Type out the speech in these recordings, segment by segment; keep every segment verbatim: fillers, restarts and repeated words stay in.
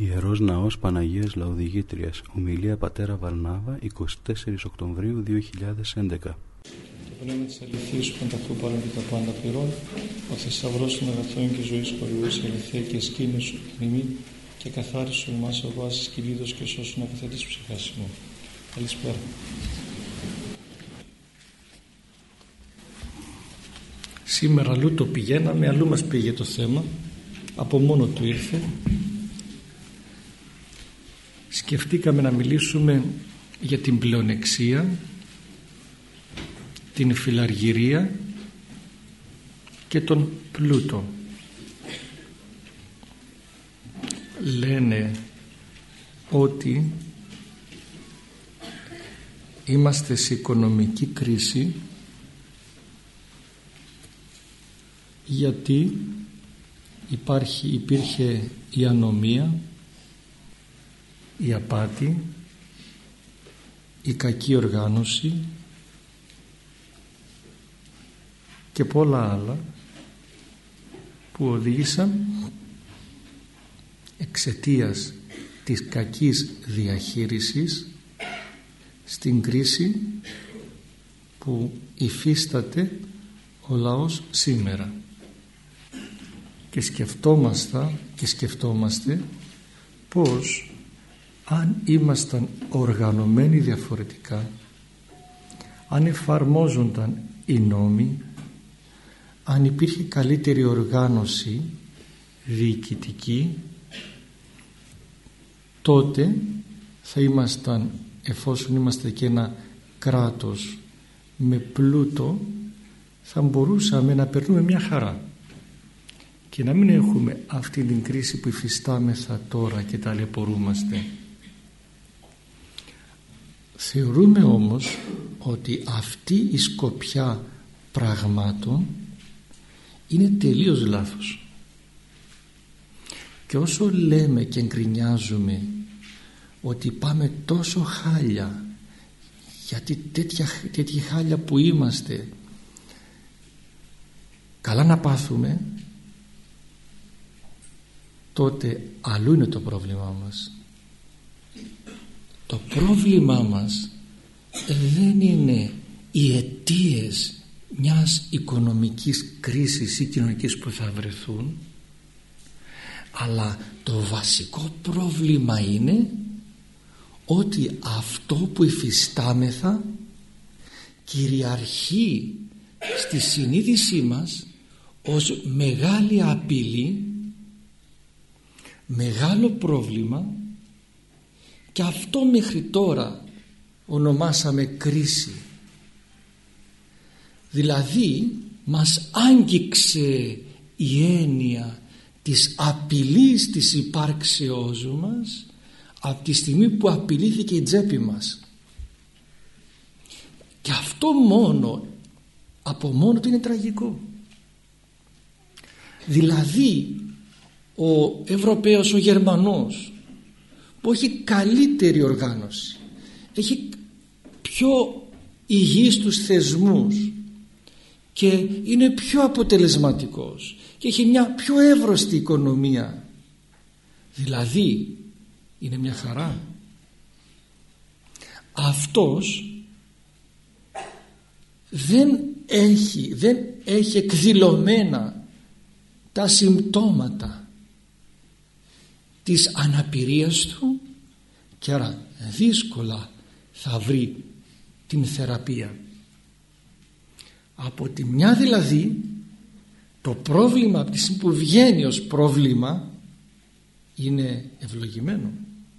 Ιερός Ναός Παναγίας Λαοδηγήτριας. Ομιλία Πατέρα Βαρνάβα, εικοστή τέταρτη Οκτωβρίου δύο χιλιάδες έντεκα. Το πνεύμα της αληθείας που πανταχού παρών και τα πάντα πληρών, ο θησαυρός των αγαθών και ζωής χορηγούς, η αληθεία και σκήνη σου μνημή και καθάρισου εμάς ο βάσης κυλίδος και σώσουν ακαθέτης ψυχάς μου. Καλησπέρα. Σήμερα αλλού το πηγαίναμε, αλλού μας πήγε το θέμα, από μόνο του ήρθε. Σκεφτήκαμε να μιλήσουμε για την πλεονεξία, την φιλαργυρία και τον πλούτο. Λένε ότι είμαστε σε οικονομική κρίση γιατί υπάρχει, υπήρχε η ανομία, η απάτη, η κακή οργάνωση και πολλά άλλα που οδήγησαν εξαιτίας της κακής διαχείρισης στην κρίση που υφίσταται ο λαός σήμερα. Και σκεφτόμαστε και σκεφτόμαστε πως αν ήμασταν οργανωμένοι διαφορετικά, αν εφαρμόζονταν οι νόμοι, αν υπήρχε καλύτερη οργάνωση διοικητική, τότε θα ήμασταν, εφόσον είμαστε και ένα κράτος με πλούτο, θα μπορούσαμε να περνούμε μια χαρά και να μην έχουμε αυτή την κρίση που υφιστάμεθα τώρα και ταλαιπωρούμαστε. Θεωρούμε όμως ότι αυτή η σκοπιά πραγμάτων είναι τελείως λάθος. Και όσο λέμε και εγκρινιάζουμε ότι πάμε τόσο χάλια, γιατί τέτοια, τέτοια χάλια που είμαστε, καλά να πάθουμε, τότε αλλού είναι το πρόβλημά μας. Το πρόβλημά μας δεν είναι οι αιτίες μιας οικονομικής κρίσης ή κοινωνικής που θα βρεθούν, αλλά το βασικό πρόβλημα είναι ότι αυτό που υφιστάμεθα κυριαρχεί στη συνείδησή μας ως μεγάλη απειλή, μεγάλο πρόβλημα, και αυτό μέχρι τώρα ονομάσαμε κρίση. Δηλαδή μας άγγιξε η έννοια της απειλής της υπάρξεώς μας από τη στιγμή που απειλήθηκε η τσέπη μας. Και αυτό μόνο, από μόνο του είναι τραγικό. Δηλαδή ο Ευρωπαίος, ο Γερμανός, που έχει καλύτερη οργάνωση, έχει πιο υγιείς τους θεσμούς και είναι πιο αποτελεσματικός και έχει μια πιο εύρωστη οικονομία, δηλαδή είναι μια χαρά. Αυτός δεν έχει, δεν έχει εκδηλωμένα τα συμπτώματα της αναπηρίας του και άρα δύσκολα θα βρει την θεραπεία. Από τη μια δηλαδή το πρόβλημα, από τη στιγμή που βγαίνει ως πρόβλημα, είναι ευλογημένο.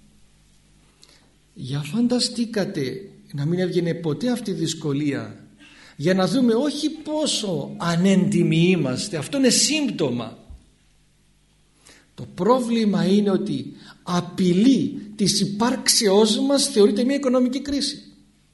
Για φανταστήκατε να μην έβγαινε ποτέ αυτή η δυσκολία, για να δούμε όχι πόσο ανέντιμοι είμαστε, αυτό είναι σύμπτωμα. Το πρόβλημα είναι ότι απειλή της υπάρξεώς μας θεωρείται μια οικονομική κρίση.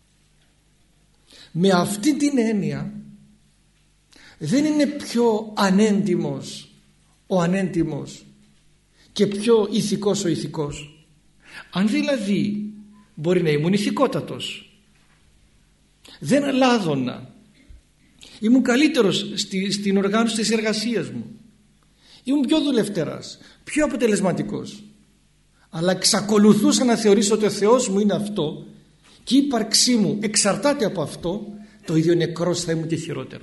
Με αυτή την έννοια δεν είναι πιο ανέντιμος ο ανέντιμος και πιο ηθικός ο ηθικός. Αν δηλαδή μπορεί να ήμουν ηθικότατος, δεν λάδωνα, ήμουν καλύτερος στη, στην οργάνωση της εργασίας μου, ήμουν πιο δουλευτεράς, πιο αποτελεσματικός, αλλά εξακολουθούσα να θεωρήσω ότι ο Θεός μου είναι αυτό και η ύπαρξή μου εξαρτάται από αυτό, το ίδιο νεκρός θα ήμουν και χειρότερο.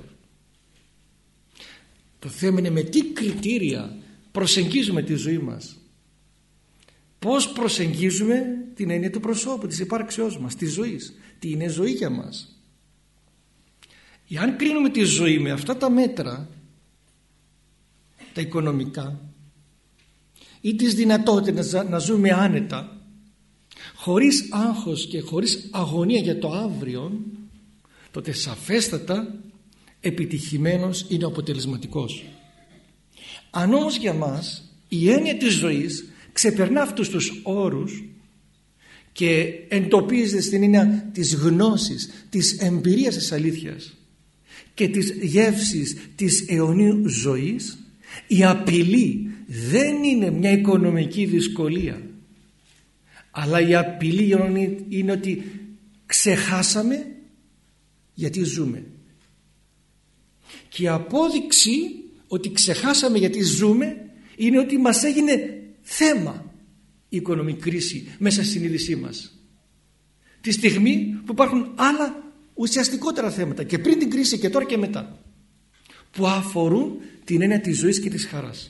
Το θέμα είναι με τι κριτήρια προσεγγίζουμε τη ζωή μας. Πώς προσεγγίζουμε την έννοια του προσώπου, της υπάρξεώς μας, της ζωής. Τι είναι ζωή για μας. Εάν κρίνουμε τη ζωή με αυτά τα μέτρα, τα οικονομικά ή τις δυνατότητες να ζούμε άνετα, χωρίς άγχος και χωρίς αγωνία για το αύριο, τότε σαφέστατα επιτυχημένος είναι ο αποτελεσματικός. Αν όμως για μας η έννοια της ζωής ξεπερνά αυτούς τους όρους και εντοπίζεται στην έννοια της γνώσης, της εμπειρίας της αλήθειας και της γεύσης της αιωνίου ζωής, η απειλή δεν είναι μια οικονομική δυσκολία, αλλά η απειλή είναι ότι ξεχάσαμε γιατί ζούμε. Και η απόδειξη ότι ξεχάσαμε γιατί ζούμε είναι ότι μας έγινε θέμα η οικονομική κρίση μέσα στη συνείδησή μας, τη στιγμή που υπάρχουν άλλα ουσιαστικότερα θέματα και πριν την κρίση και τώρα και μετά, που αφορούν την έννοια της ζωής και της χαράς.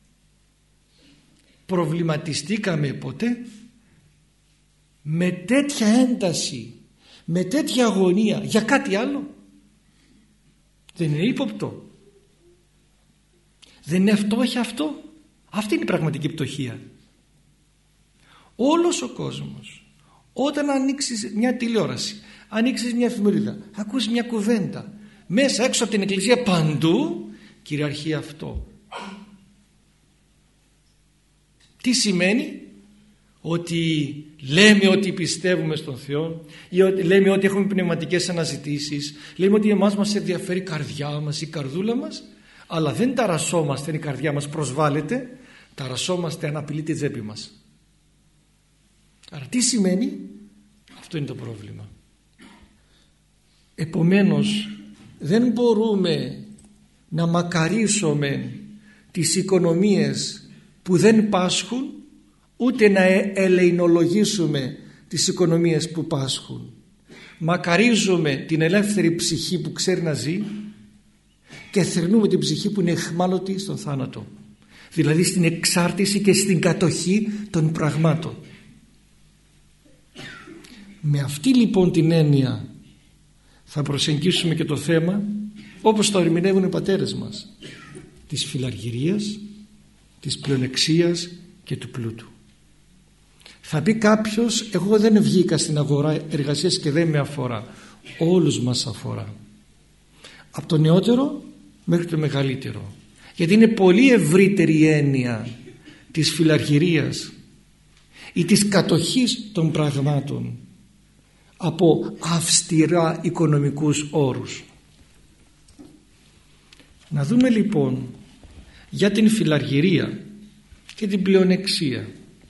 Προβληματιστήκαμε ποτέ με τέτοια ένταση, με τέτοια αγωνία για κάτι άλλο? Δεν είναι ύποπτο? Δεν είναι φτώχεια αυτό? Αυτή είναι η πραγματική πτωχία. Όλος ο κόσμος, όταν ανοίξεις μια τηλεόραση, ανοίξεις μια εφημερίδα, ακούσεις μια κουβέντα, μέσα έξω από την εκκλησία παντού κυριαρχεί αυτό. Τι σημαίνει? Ότι λέμε ότι πιστεύουμε στον Θεό, ή ότι λέμε ότι έχουμε πνευματικές αναζητήσεις, λέμε ότι εμάς μας ενδιαφέρει η καρδιά μας, η καρδούλα μας, αλλά δεν ταρασσόμαστε, η καρδιά μας προσβάλλεται, ταρασσόμαστε αν απειλεί τη τσέπη μας. Άρα τι σημαίνει? Αυτό είναι το πρόβλημα. Επομένως δεν μπορούμε να μακαρίσουμε τις οικονομίες που δεν πάσχουν, ούτε να ελεηνολογήσουμε τις οικονομίες που πάσχουν. Μακαρίζουμε την ελεύθερη ψυχή που ξέρει να ζει και θερνούμε την ψυχή που είναι εχμάλωτη στον θάνατο, δηλαδή στην εξάρτηση και στην κατοχή των πραγμάτων. Με αυτή λοιπόν την έννοια θα προσεγγίσουμε και το θέμα όπως το ερμηνεύουν οι πατέρες μας, της φιλαργυρίας, της πλεονεξίας και του πλούτου. Θα πει κάποιος, εγώ δεν βγήκα στην αγορά εργασίας και δεν με αφορά. Όλους μας αφορά, από το νεότερο μέχρι το μεγαλύτερο, γιατί είναι πολύ ευρύτερη η έννοια της φιλαργυρίας ή της κατοχής των πραγμάτων από αυστηρά οικονομικούς όρους. Να δούμε λοιπόν για την φιλαργυρία και την πλεονεξία.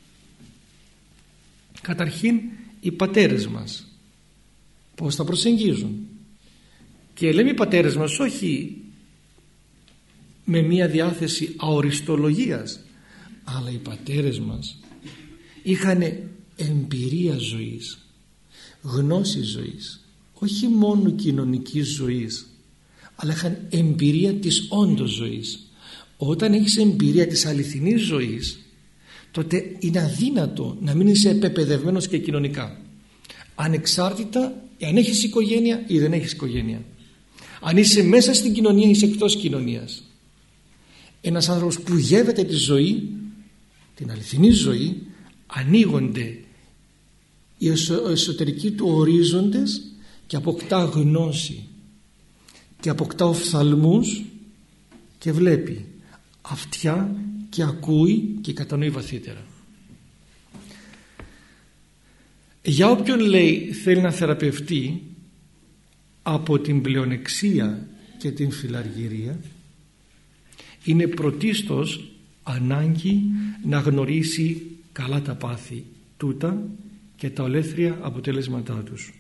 Καταρχήν οι πατέρες μας πώς τα προσεγγίζουν. Και λέμε οι πατέρες μας όχι με μία διάθεση αοριστολογίας, αλλά οι πατέρες μας είχαν εμπειρία ζωής, γνώση ζωής, όχι μόνο κοινωνικής ζωής, αλλά είχαν εμπειρία της όντως ζωής. Όταν έχεις εμπειρία της αληθινής ζωής, τότε είναι αδύνατο να μην είσαι επεπαιδευμένος και κοινωνικά, ανεξάρτητα αν έχεις οικογένεια ή δεν έχεις οικογένεια, αν είσαι μέσα στην κοινωνία ή είσαι εκτός κοινωνίας. Ένας άνθρωπος που γεύεται τη ζωή, την αληθινή ζωή, ανοίγονται οι εσωτερικοί του ορίζοντες και αποκτά γνώση και αποκτά οφθαλμούς και βλέπει αυτιά και ακούει και κατανοεί βαθύτερα. Για όποιον λέει θέλει να θεραπευτεί από την πλεονεξία και την φιλαργυρία, είναι πρωτίστως ανάγκη να γνωρίσει καλά τα πάθη τούτα και τα ολέθρια αποτελέσματά τους.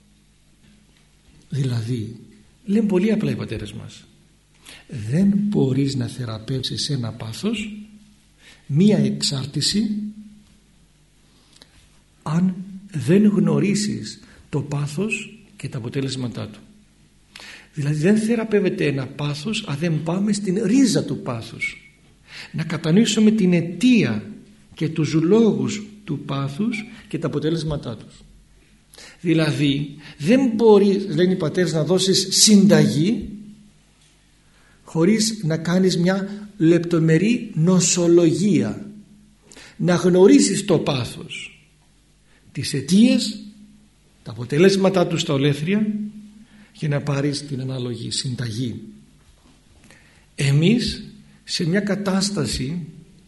Δηλαδή, λένε πολύ απλά οι πατέρες μας, δεν μπορείς να θεραπεύσεις ένα πάθος, μία εξάρτηση αν δεν γνωρίσεις το πάθος και τα αποτέλεσματά του. Δηλαδή δεν θεραπεύεται ένα πάθος αν δεν πάμε στην ρίζα του πάθους, να κατανοήσουμε την αιτία και τους λόγους του πάθους και τα αποτέλεσματά τους. Δηλαδή δεν μπορεί, λένε οι πατέρες, να δώσεις συνταγή χωρίς να κάνεις μια λεπτομερή νοσολογία, να γνωρίσεις το πάθος, τις αιτίες, τα αποτελέσματά του στα ολέθρια, για να πάρεις την ανάλογη συνταγή. Εμείς σε μια κατάσταση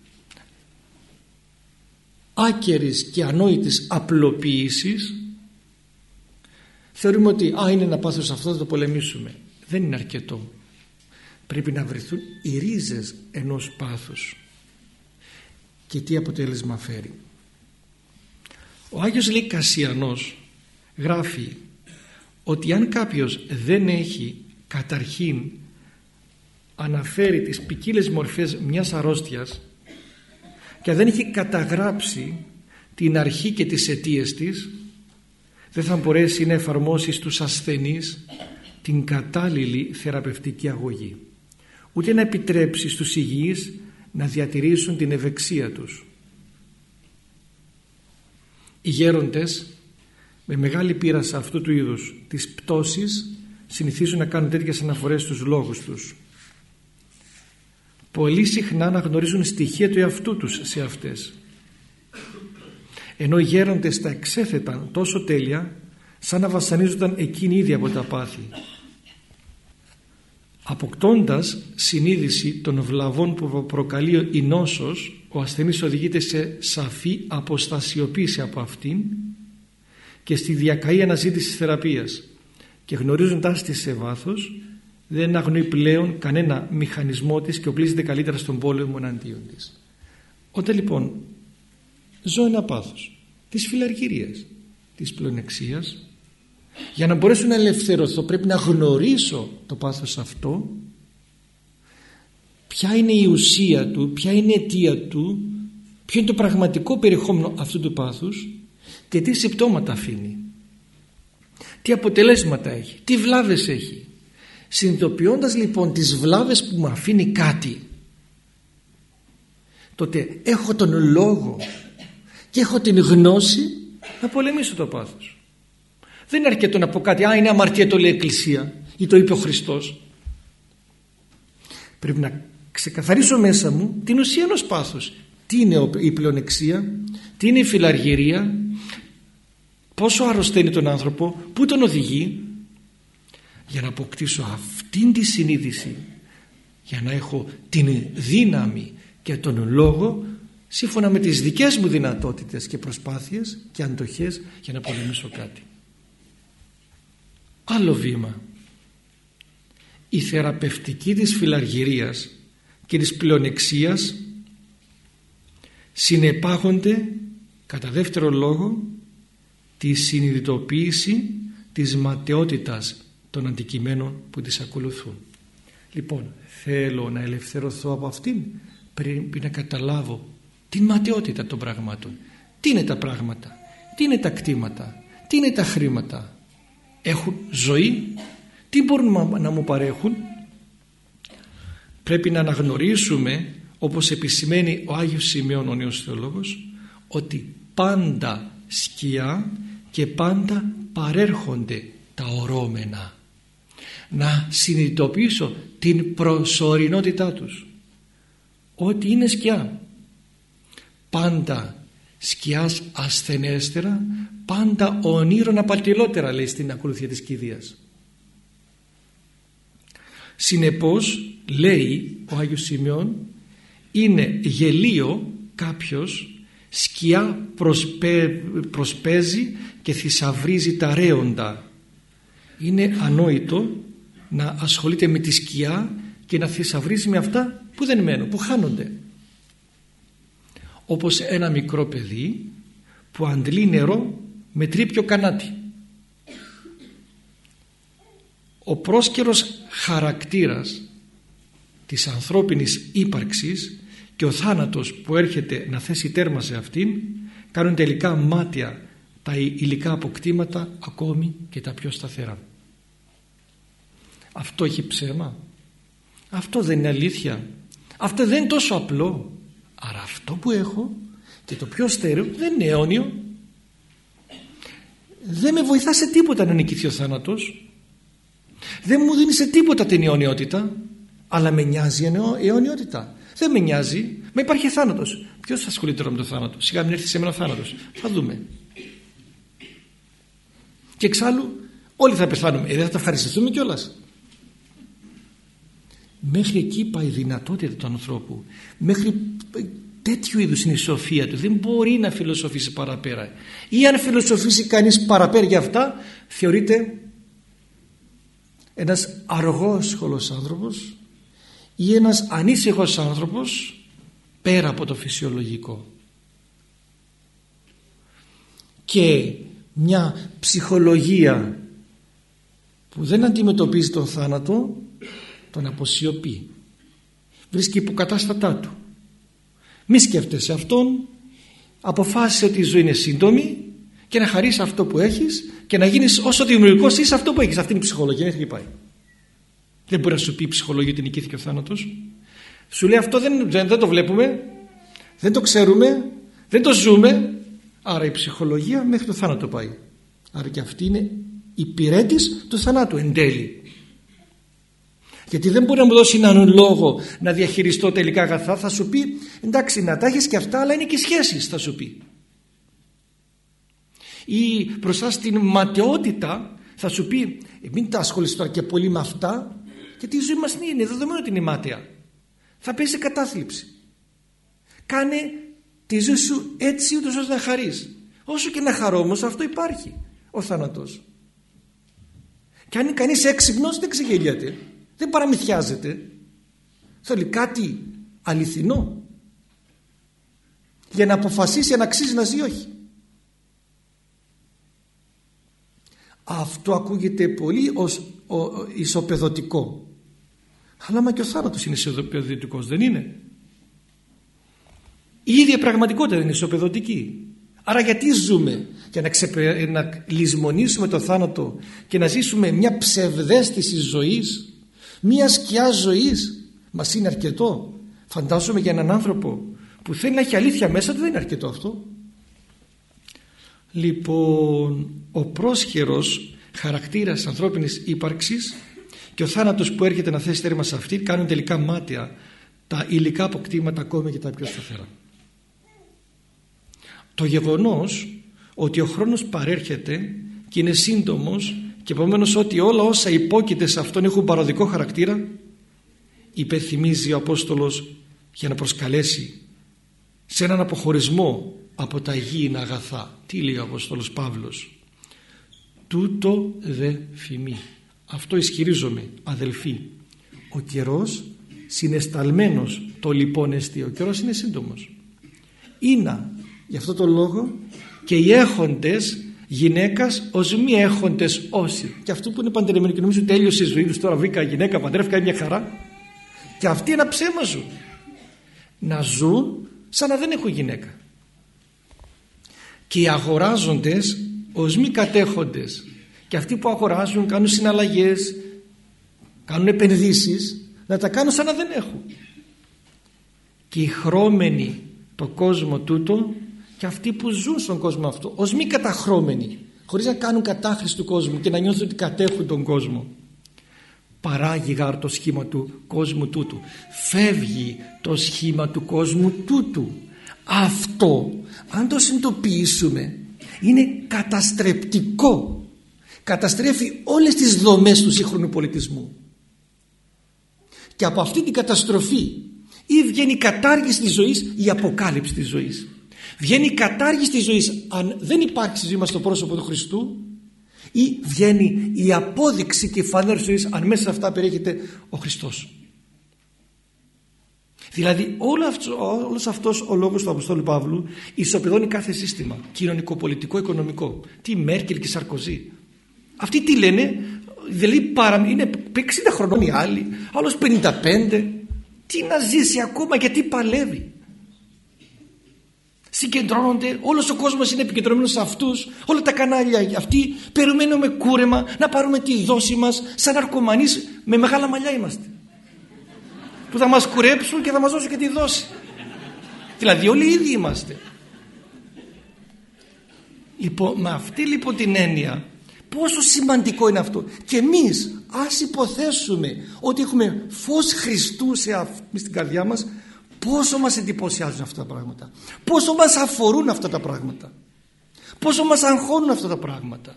άκερης και ανόητης απλοποίησης θεωρούμε ότι α, είναι ένα πάθος αυτό, θα το πολεμήσουμε. Δεν είναι αρκετό. Πρέπει να βρεθούν οι ρίζες ενός πάθους και τι αποτέλεσμα φέρει. Ο Άγιος λέει Κασιανός γράφει ότι αν κάποιος δεν έχει καταρχήν αναφέρει τις ποικίλες μορφές μιας αρρώστιας και δεν έχει καταγράψει την αρχή και τις αιτίες της, δεν θα μπορέσει να εφαρμόσει στους ασθενείς την κατάλληλη θεραπευτική αγωγή, ούτε να επιτρέψει στους υγιείς να διατηρήσουν την ευεξία τους. Οι γέροντες με μεγάλη πείρα σε αυτού του είδους της πτώσης συνηθίζουν να κάνουν τέτοιες αναφορές στους λόγους τους. Πολύ συχνά να γνωρίζουν στοιχεία του εαυτού τους σε αυτές, ενώ οι γέροντες τα εξέθεταν τόσο τέλεια σαν να βασανίζονταν εκείνοι ήδη από τα πάθη. Αποκτώντας συνείδηση των βλαβών που προκαλεί η νόσος, ο ασθενής οδηγείται σε σαφή αποστασιοποίηση από αυτήν και στη διακαή αναζήτηση της θεραπείας, και γνωρίζοντας τη σε βάθος δεν αγνοεί πλέον κανένα μηχανισμό της και οπλίζεται καλύτερα στον πόλεμο εναντίον της. Όταν λοιπόν ζω ένα πάθος της φιλαργυρίας, της πλεονεξίας, για να μπορέσω να ελευθερωθώ πρέπει να γνωρίσω το πάθος αυτό, ποια είναι η ουσία του, ποια είναι η αιτία του, ποιο είναι το πραγματικό περιεχόμενο αυτού του πάθους και τι συμπτώματα αφήνει, τι αποτελέσματα έχει, τι βλάβες έχει. Συνειδητοποιώντας λοιπόν τις βλάβες που μου αφήνει κάτι, τότε έχω τον λόγο και έχω την γνώση να πολεμήσω το πάθος. Δεν είναι αρκετό να πω κάτι, α, είναι αμαρτία, το λέει η Εκκλησία ή το είπε ο Χριστός. Πρέπει να ξεκαθαρίσω μέσα μου την ουσία ενός πάθους. Τι είναι η πλεονεξία, τι είναι η φιλαργυρία, πόσο αρρωσταίνει τον άνθρωπο, πού τον οδηγεί, για να αποκτήσω αυτήν τη συνείδηση, για να έχω την δύναμη και τον λόγο σύμφωνα με τις δικές μου δυνατότητες και προσπάθειες και αντοχές για να πολεμήσω κάτι. Άλλο βήμα. Η θεραπευτική της φιλαργυρίας και της πλεονεξίας συνεπάγονται κατά δεύτερο λόγο τη συνειδητοποίηση της ματαιότητας των αντικειμένων που τις ακολουθούν. Λοιπόν, θέλω να ελευθερωθώ από αυτήν, πρέπει να καταλάβω την ματαιότητα των πραγμάτων. Τι είναι τα πράγματα, τι είναι τα κτήματα, τι είναι τα χρήματα, έχουν ζωή, τι μπορούν να μου παρέχουν. Πρέπει να αναγνωρίσουμε, όπως επισημαίνει ο Άγιος Σημείων ο Νέος Θεολόγος, ότι πάντα σκιά και πάντα παρέρχονται τα ορώμενα. Να συνειδητοποιήσω την προσωρινότητά τους, ότι είναι σκιά, πάντα σκιάς ασθενέστερα, πάντα ονείρων απατηλότερα, λέει στην ακολουθία της κηδείας. Συνεπώς, λέει ο Άγιος Σημειών, είναι γελίο κάποιος σκιά προσπέ, προσπέζει και θησαυρίζει τα ρέοντα. Είναι ανόητο να ασχολείται με τη σκιά και να θησαυρίζει με αυτά που δεν μένουν, που χάνονται. Όπως ένα μικρό παιδί που αντλεί νερό με τρίπιο κανάτι. Ο πρόσκαιρος χαρακτήρας της ανθρώπινης ύπαρξης και ο θάνατος που έρχεται να θέσει τέρμα σε αυτήν κάνουν τελικά μάτια τα υλικά αποκτήματα ακόμη και τα πιο σταθερά. Αυτό έχει ψέμα? Αυτό δεν είναι αλήθεια? Αυτό δεν είναι τόσο απλό? Άρα αυτό που έχω και το πιο στέρεο δεν είναι αιώνιο. Δεν με βοηθά σε τίποτα να νικηθεί ο θάνατος. Δεν μου δίνει σε τίποτα την αιωνιότητα. Αλλά με νοιάζει η αιωνιότητα? Δεν με νοιάζει. Μα υπάρχει θάνατος. Ποιος θα ασχολείται τώρα με το θάνατο? Σιγά μην έρθει σε μένα ο θάνατος. Θα δούμε. Και εξάλλου όλοι θα πεθάνουμε. Ε, δεν θα τα ευχαριστηθούμε κιόλας? Μέχρι εκεί πάει η δυνατότητα του ανθρώπου. Μέχρι τέτοιου είδους είναι η σοφία του. Δεν μπορεί να φιλοσοφήσει παραπέρα. Ή αν φιλοσοφήσει κανείς παραπέρα για αυτά, θεωρείται ένας αργόσχολος άνθρωπος ή ένας ανήσυχος άνθρωπος πέρα από το φυσιολογικό. Και μια ψυχολογία που δεν αντιμετωπίζει τον θάνατο, τον αποσιωπεί, βρίσκει υποκατάστατά του. Μη σκέφτεσαι αυτόν, αποφάσισε ότι η ζωή είναι σύντομη και να χαρείς αυτό που έχεις και να γίνεις όσο δημιουργικός είσαι αυτό που έχεις. Αυτή είναι η ψυχολογία, μέχρι πάει. Δεν μπορεί να σου πει η ψυχολογία ότι νικήθηκε ο θάνατος. Σου λέει αυτό δεν, δεν, δεν το βλέπουμε, δεν το ξέρουμε, δεν το ζούμε. Άρα η ψυχολογία μέχρι το θάνατο πάει. Άρα και αυτή είναι υπηρέτης του θανάτου εν τέλει. Γιατί δεν μπορεί να μου δώσει έναν λόγο να διαχειριστώ τελικά αγαθά. Θα σου πει εντάξει, να τα έχεις και αυτά, αλλά είναι και σχέσεις, θα σου πει. Ή μπροστά στην ματαιότητα θα σου πει μην τα ασχολείσαι τώρα και πολύ με αυτά, γιατί η ζωή μας είναι δεδομένο ότι είναι μάταια. Θα πέσει σε κατάθλιψη. Κάνε τη ζωή σου έτσι ούτως ώστε να χαρείς. Όσο και να χαρώ όμως, αυτό υπάρχει, ο θάνατος. Και αν είναι κανείς έξυπνος δεν ξεγελιέται, δεν παραμυθιάζεται. Θέλει κάτι αληθινό για να αποφασίσει αν αξίζει να ζει, όχι. Αυτό ακούγεται πολύ ως ισοπεδωτικό. Αλλά μα και ο θάνατος είναι ισοπεδωτικός, δεν είναι? Η ίδια πραγματικότητα είναι ισοπεδωτική. Άρα γιατί ζούμε? Για να, ξεπε... να λησμονήσουμε το θάνατο και να ζήσουμε μια ψευδαίσθηση ζωής, μια σκιά ζωής? Μας είναι αρκετό? Φαντάζομαι για έναν άνθρωπο που θέλει να έχει αλήθεια μέσα του δεν είναι αρκετό αυτό. Λοιπόν, ο πρόσχερος χαρακτήρας ανθρώπινης ύπαρξης και ο θάνατος που έρχεται να θέσει τέρμα σε αυτή κάνουν τελικά μάταια τα υλικά αποκτήματα ακόμη και τα πιο σταθερά. Το γεγονός ότι ο χρόνος παρέρχεται και είναι σύντομος και επομένως ότι όλα όσα υπόκειται σε αυτόν έχουν παροδικό χαρακτήρα, υπενθυμίζει ο Απόστολος για να προσκαλέσει σε έναν αποχωρισμό από τα υγιεινά αγαθά. Τι λέει ο Απόστολος Παύλος? Τούτο δε φημί. Αυτό ισχυρίζομαι, αδελφοί. Ο καιρός συναισθαλμένος το λοιπόν εστί. Ο καιρός είναι σύντομος. Είναι γι' αυτό το λόγο και οι έχοντες γυναίκας ως μη έχοντες όσοι. Και αυτό που είναι παντρεμένοι και νομίζω τέλειωσε η ζωή τους, τώρα βρήκα γυναίκα, παντρεύτηκα, μια χαρά. Και αυτοί ένα ψέμα ζουν. Να ζουν σαν να δεν έχουν γυναίκα. Και οι αγοράζοντες ως μη κατέχοντες. Και αυτοί που αγοράζουν κάνουν συναλλαγές, κάνουν επενδύσεις, να τα κάνουν σαν να δεν έχουν. Και οι χρώμενοι το κόσμο τούτο και αυτοί που ζουν στον κόσμο αυτό ως μη καταχρώμενοι, χωρίς να κάνουν κατάχρηση του κόσμου και να νιώθουν ότι κατέχουν τον κόσμο. Παράγει γάρ το σχήμα του κόσμου τούτου, φεύγει το σχήμα του κόσμου τούτου. Αυτό αν το συνειδητοποιήσουμε είναι καταστρεπτικό. Καταστρέφει όλες τις δομές του σύγχρονου πολιτισμού. Και από αυτή την καταστροφή ή βγαίνει η κατάργηση της ζωής ή η αποκάλυψη της ζωής. Βγαίνει η κατάργηση της ζωής αν δεν υπάρχει στη ζωή μας το πρόσωπο του Χριστού, ή βγαίνει η απόδειξη και η φανέρωση της ζωής αν μέσα σε αυτά περιέχεται ο Χριστός. Δηλαδή όλο αυτό, όλος αυτός ο λόγος του Αποστόλου Παύλου ισοπεδώνει κάθε σύστημα κοινωνικό, πολιτικό, οικονομικό. Τι Μέρκελ και Σαρκοζή. Αυτοί τι λένε? Δηλαδή παρα, είναι εξήντα χρονών οι άλλοι, άλλος πενήντα πέντε. Τι να ζήσει ακόμα, γιατί παλεύει? συγκεντρώνονται, όλος ο κόσμος είναι επικεντρωμένος σε αυτούς, όλα τα κανάλια αυτοί, περιμένουμε κούρεμα να πάρουμε τη δόση μας, σαν ναρκωμανείς με μεγάλα μαλλιά είμαστε, που θα μας κουρέψουν και θα μας δώσουν και τη δόση. Δηλαδή όλοι οι ίδιοι είμαστε. Λοιπόν, με αυτή λοιπόν την έννοια, πόσο σημαντικό είναι αυτό. Και εμείς ας υποθέσουμε ότι έχουμε φως Χριστού σε αυτή, στην καρδιά μας, πόσο μας εντυπωσιάζουν αυτά τα πράγματα, πόσο μας αφορούν αυτά τα πράγματα, πόσο μας αγχώνουν αυτά τα πράγματα.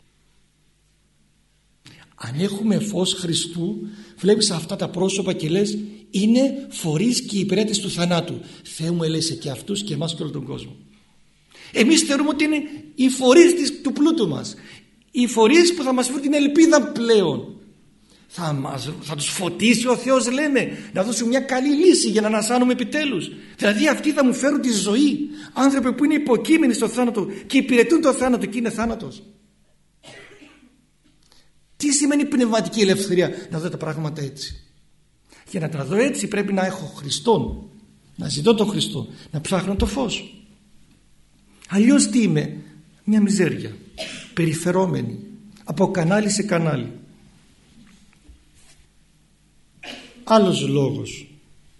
Αν έχουμε φως Χριστού, βλέπεις αυτά τα πρόσωπα και λες, είναι φορείς και υπηρέτες του θανάτου. Θεέ μου, έλεσε και αυτούς και εμάς και όλο τον κόσμο. Εμείς θεωρούμε ότι είναι οι φορείς του πλούτου μας, οι φορείς που θα μας φέρουν την ελπίδα πλέον. Θα, μας, θα τους φωτίσει ο Θεός, λέμε, να δώσουν μια καλή λύση για να ανασάνουμε επιτέλους. Δηλαδή αυτοί θα μου φέρουν τη ζωή. Άνθρωποι που είναι υποκείμενοι στο θάνατο και υπηρετούν το θάνατο και είναι θάνατος. Τι σημαίνει πνευματική ελευθερία? Να δω τα πράγματα έτσι. Για να τα δω έτσι πρέπει να έχω Χριστόν, να ζητώ τον Χριστό, να ψάχνω το φως. Αλλιώς τι είμαι? Μια μιζέρια, περιφερόμενη από κανάλι σε κανάλι. Άλλος λόγος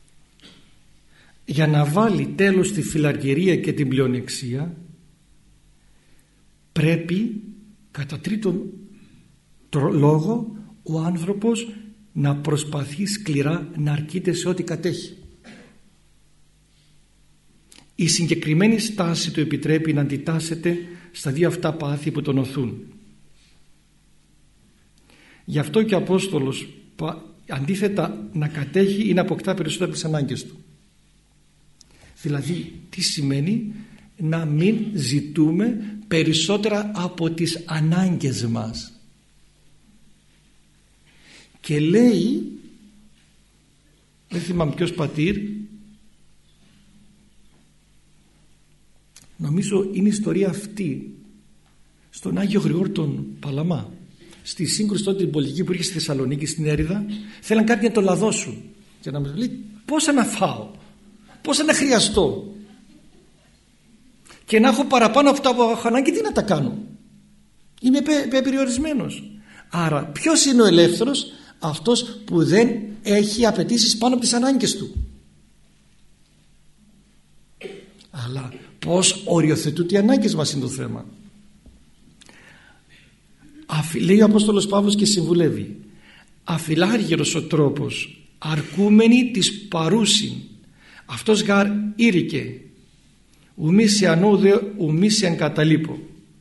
για να βάλει τέλος στη φιλαργυρία και την πλεονεξία, πρέπει κατά τρίτον λόγο ο άνθρωπος να προσπαθεί σκληρά να αρκείται σε ό,τι κατέχει. Η συγκεκριμένη στάση του επιτρέπει να αντιτάσσεται στα δύο αυτά πάθη που τον οθούν. Γι' αυτό και ο Απόστολος αντίθετα να κατέχει ή να αποκτά περισσότερα τις ανάγκες του. Δηλαδή τι σημαίνει? Να μην ζητούμε περισσότερα από τις ανάγκες μας. Και λέει, δεν θυμάμαι ποιος πατήρ, νομίζω είναι η ιστορία αυτή στον Άγιο Γρηγόρη τον Παλαμά, στη σύγκρουση τότε την πολιτική που είχε στη Θεσσαλονίκη, στην Έριδα. Θέλαν κάποιοι να το λαδώσουν και να μου λέει πόσα να φάω, πόσα να χρειαστώ, και να έχω παραπάνω από τα που έχω ανάγκη, τι να τα κάνω? Είμαι πε, περιορισμένος. Άρα ποιος είναι ο ελεύθερος? Αυτός που δεν έχει απαιτήσεις πάνω από τις ανάγκες του. Αλλά πως οριοθετούνται οι ανάγκες μας είναι το θέμα. Λέει ο Απόστολος Παύλος και συμβουλεύει, αφιλάργυρος ο τρόπος, αρκούμενη της παρούσιν, αυτός γαρ ήρικε, ουμή σε ανώδε, ουμή σε εγκαταλείπω.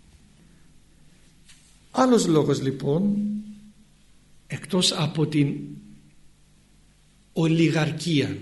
Άλλος λόγος λοιπόν, εκτός από την ολιγαρκία,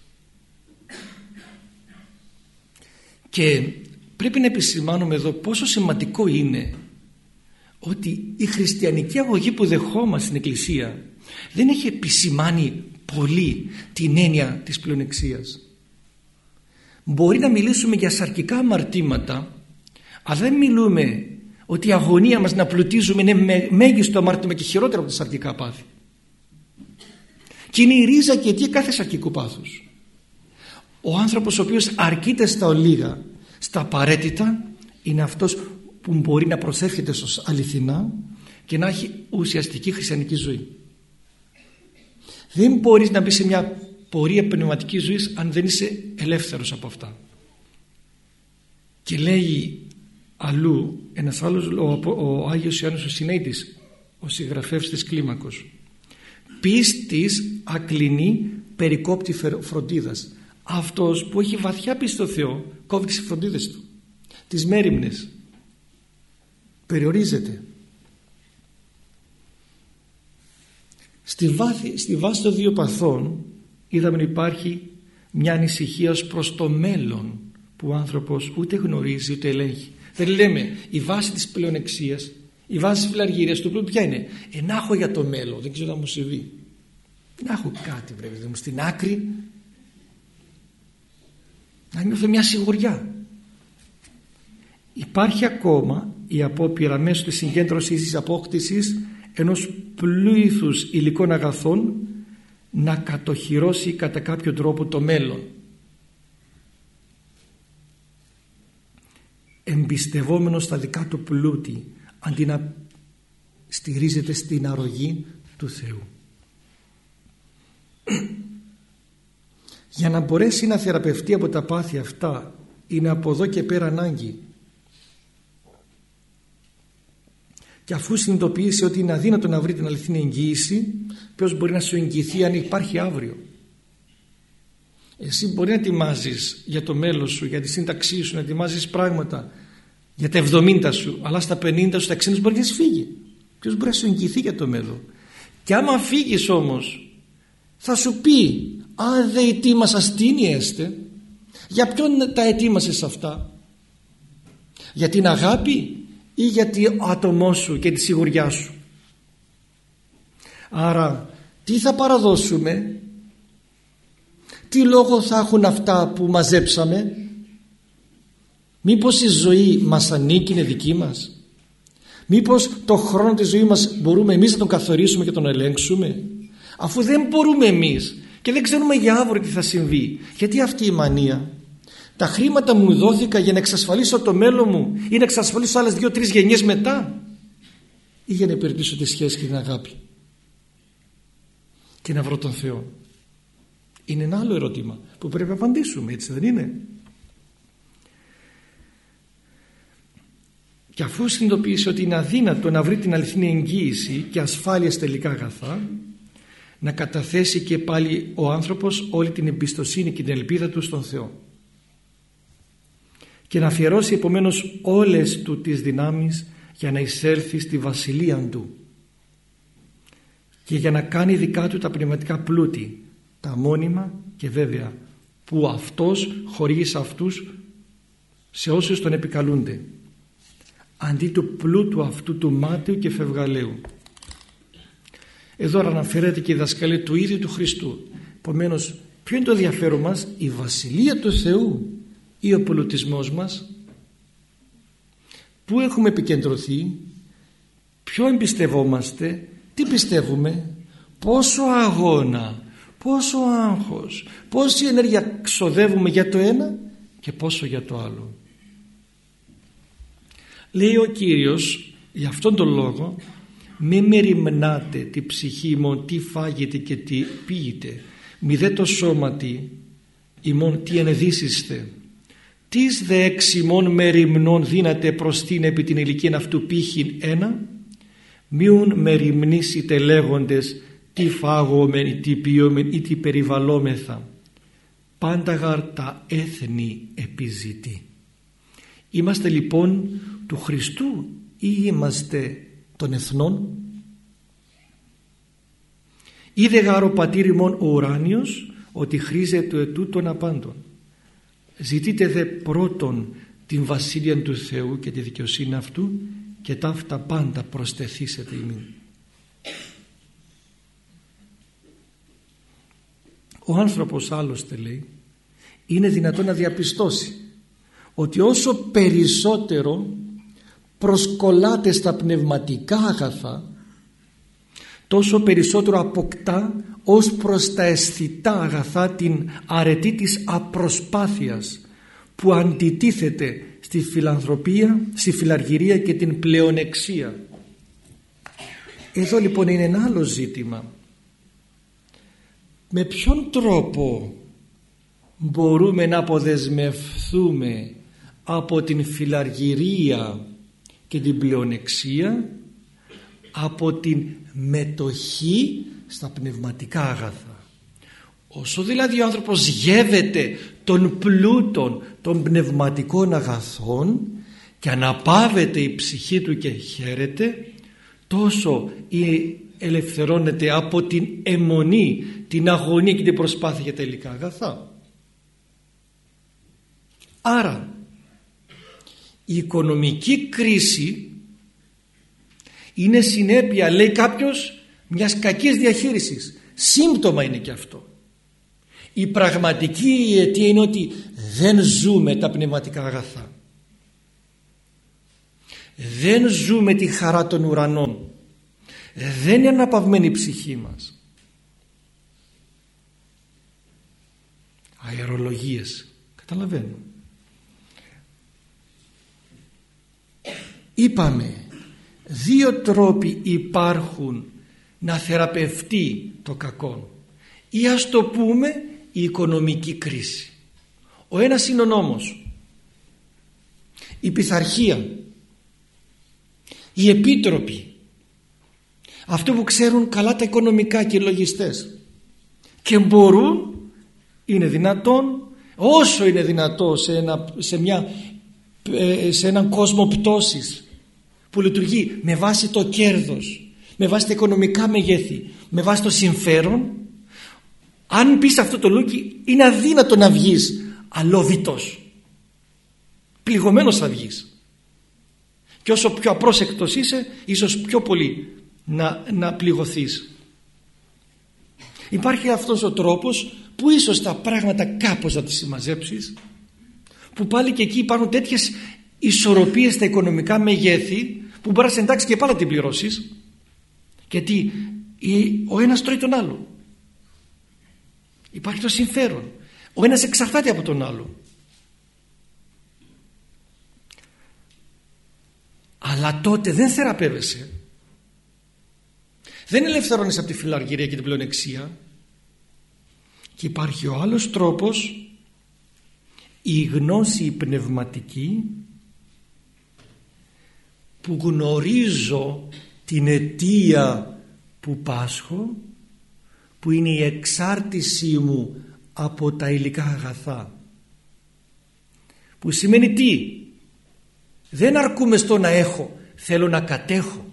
και πρέπει να επισημάνουμε εδώ πόσο σημαντικό είναι ότι η χριστιανική αγωγή που δεχόμαστε στην Εκκλησία δεν έχει επισημάνει πολύ την έννοια της πλεονεξίας. Μπορεί να μιλήσουμε για σαρκικά αμαρτήματα, αλλά δεν μιλούμε ότι η αγωνία μας να πλουτίζουμε είναι μέγιστο αμάρτημα και χειρότερο από τα σαρκικά πάθη. Και είναι η ρίζα και αιτία κάθε σαρκικού πάθους. Ο άνθρωπος ο οποίος αρκείται στα ολίγα, στα απαραίτητα, είναι αυτός που μπορεί να προσεύχεται στους αληθινά και να έχει ουσιαστική χριστιανική ζωή. Δεν μπορείς να μπει σε μια πορεία πνευματικής ζωής αν δεν είσαι ελεύθερος από αυτά. Και λέει αλλού ένας άλλος, ο, ο Άγιος Ιωάννης ο Συναίτης, ο συγγραφέας της Κλίμακος, πίστης ακλινή περικόπτη φροντίδας. Αυτός που έχει βαθιά πίστη στο Θεό κόβει τις φροντίδες του, τις μέριμνες, περιορίζεται. Στη, βάθη, στη βάση των δύο παθών είδαμε να υπάρχει μια ανησυχία ως προς το μέλλον που ο άνθρωπος ούτε γνωρίζει ούτε ελέγχει. Δεν λέμε η βάση της πλεονεξίας, η βάση της φιλαργυρίας του πλούτου ποια είναι? Ε, να έχω για το μέλλον, δεν ξέρω να μου συμβεί, να έχω κάτι πρέπει μου στην άκρη, να νιώθω μια σιγουριά. Υπάρχει ακόμα η απόπειρα μέσω της συγκέντρωσης της απόκτησης ενός πλήθους υλικών αγαθών να κατοχυρώσει κατά κάποιο τρόπο το μέλλον. εμπιστευόμενος στα δικά του πλούτη αντί να στηρίζεται στην αρρωγή του Θεού. Για να μπορέσει να θεραπευτεί από τα πάθη αυτά είναι από εδώ και πέρα ανάγκη. Και αφού συνειδητοποιήσει ότι είναι αδύνατο να βρει την αληθινή εγγύηση, ποιος μπορεί να σου εγγυηθεί αν υπάρχει αύριο? Εσύ μπορεί να ετοιμάζεις για το μέλλον σου, για τη σύνταξή σου, να ετοιμάζεις πράγματα για τα εβδομήντα σου, αλλά στα πενήντα σου, στα εξήντα σου μπορεί να έχεις φύγει. Ποιος μπορεί να σου εγγυηθεί για το μέλλον? Και άμα φύγεις όμως, θα σου πει, αν δεν ετοίμασας τίνη έστε, για ποιον τα ετοίμασες αυτά? Για την αγάπη ή για το άτομό σου και τη σιγουριά σου? Άρα τι θα παραδώσουμε? Τι λόγο θα έχουν αυτά που μαζέψαμε? Μήπως η ζωή μας ανήκει, είναι δική μας? Μήπως το χρόνο της ζωής μας μπορούμε εμείς να τον καθορίσουμε και τον ελέγξουμε? Αφού δεν μπορούμε εμείς και δεν ξέρουμε για αύριο τι θα συμβεί, γιατί αυτή η μανία? Τα χρήματα μου δόθηκα για να εξασφαλίσω το μέλλον μου ή να εξασφαλίσω άλλες δύο-τρεις γενιές μετά, ή για να υπηρετήσω τη σχέση και την αγάπη και να βρω τον Θεό? Είναι ένα άλλο ερώτημα που πρέπει να απαντήσουμε, έτσι δεν είναι? Και αφού συνειδητοποιήσει ότι είναι αδύνατο να βρει την αληθινή εγγύηση και ασφάλεια στα τελικά αγαθά, να καταθέσει και πάλι ο άνθρωπος όλη την εμπιστοσύνη και την ελπίδα του στον Θεό και να αφιερώσει επομένως όλες του τις δυνάμεις για να εισέλθει στη βασιλεία του και για να κάνει δικά του τα πνευματικά πλούτη, τα μόνιμα και βέβαια που αυτός χορηγεί σε αυτούς, σε όσους τον επικαλούνται, αντί του πλούτου αυτού του μάταιου και φευγαλαίου. Εδώ αναφέρεται και η δασκαλία του ίδιου του Χριστού. Επομένως, ποιο είναι το ενδιαφέρον μας? Η βασιλεία του Θεού ή ο πλουτισμός μας? Πού έχουμε επικεντρωθεί? Ποιο εμπιστευόμαστε? Τι πιστεύουμε? Πόσο αγώνα, πόσο άγχος, πόση ενέργεια ξοδεύουμε για το ένα και πόσο για το άλλο? Λέει ο Κύριος για αυτόν τον λόγο, μη μεριμνάτε τη ψυχή ημών τι φάγετε και τι πίετε, μη δε το σώματι ημών τι ενεδύσισθε, τις δε εξ ημών μεριμνών δύναται προς την επί την ηλικία αυτού πήχην ένα, μείουν μεριμνήσετε λέγοντες τι φάγομεν ή τι πιόμεν ή τι περιβαλλόμεθα, πάντα γαρ τα έθνη επιζητεί. Είμαστε λοιπόν του Χριστού ή είμαστε των εθνών? Είδε γάρο πατήρ ημών ο ουράνιος ότι χρήζε του ετού των απάντων. Ζητείτε δε πρώτον την βασίλεια του Θεού και τη δικαιοσύνη αυτού και ταύτα πάντα προστεθήσετε ημίν. Ο άνθρωπος άλλωστε, λέει, είναι δυνατόν να διαπιστώσει ότι όσο περισσότερο προσκολάται στα πνευματικά αγαθά, τόσο περισσότερο αποκτά ως προς τα αισθητά αγαθά την αρετή της απροσπάθειας που αντιτίθεται στη φιλανθρωπία, στη φιλαργυρία και την πλεονεξία. Εδώ λοιπόν είναι ένα άλλο ζήτημα. Με ποιον τρόπο μπορούμε να αποδεσμευθούμε από την φιλαργυρία και την πλεονεξία, από την μετοχή στα πνευματικά αγαθά? Όσο δηλαδή ο άνθρωπος γεύεται των πλούτων των πνευματικών αγαθών και αναπαύεται η ψυχή του και χαίρεται, τόσο ελευθερώνεται από την αιμονή, την αγωνία και την προσπάθεια για τα υλικά αγαθά. Άρα η οικονομική κρίση είναι συνέπεια, λέει κάποιος, μιας κακής διαχείρισης. Σύμπτωμα είναι και αυτό. Η πραγματική αιτία είναι ότι δεν ζούμε τα πνευματικά αγαθά. Δεν ζούμε τη χαρά των ουρανών. Δεν είναι αναπαυμένη η ψυχή μας. Αερολογίες, καταλαβαίνω. είπαμε, δύο τρόποι υπάρχουν να θεραπευτεί το κακό, ή ας το πούμε η οικονομική κρίση. Ο ένας είναι ο νόμος, η πειθαρχία, οι επίτροποι, αυτοί που ξέρουν καλά τα οικονομικά και οι λογιστές και μπορούν, είναι δυνατόν, όσο είναι δυνατό σε, ένα, σε, μια, σε έναν κόσμο πτώσης που λειτουργεί με βάση το κέρδος, με βάση τα οικονομικά μεγέθη, με βάση το συμφέρον, αν πεις αυτό το λούκι, είναι αδύνατο να βγεις αλόβητος, πληγωμένος θα βγεις, και όσο πιο απρόσεκτος είσαι, ίσως πιο πολύ να, να πληγωθείς. Υπάρχει αυτός ο τρόπος που ίσως τα πράγματα κάπως να τις συμμαζέψεις, που πάλι και εκεί υπάρχουν τέτοιες ισορροπίες στα οικονομικά μεγέθη που μπορεί να σε εντάξει και πάλι να την πληρώσεις, γιατί ο ένας τρώει τον άλλο, υπάρχει το συμφέρον, ο ένας εξαρτάται από τον άλλο. Αλλά τότε δεν θεραπεύεσαι, δεν ελευθερώνεις από τη φιλαργυρία και την πλεονεξία. Και υπάρχει ο άλλος τρόπος, η γνώση πνευματική, που γνωρίζω την αιτία που πάσχω, που είναι η εξάρτησή μου από τα υλικά αγαθά, που σημαίνει τι? Δεν αρκούμε στο να έχω, θέλω να κατέχω.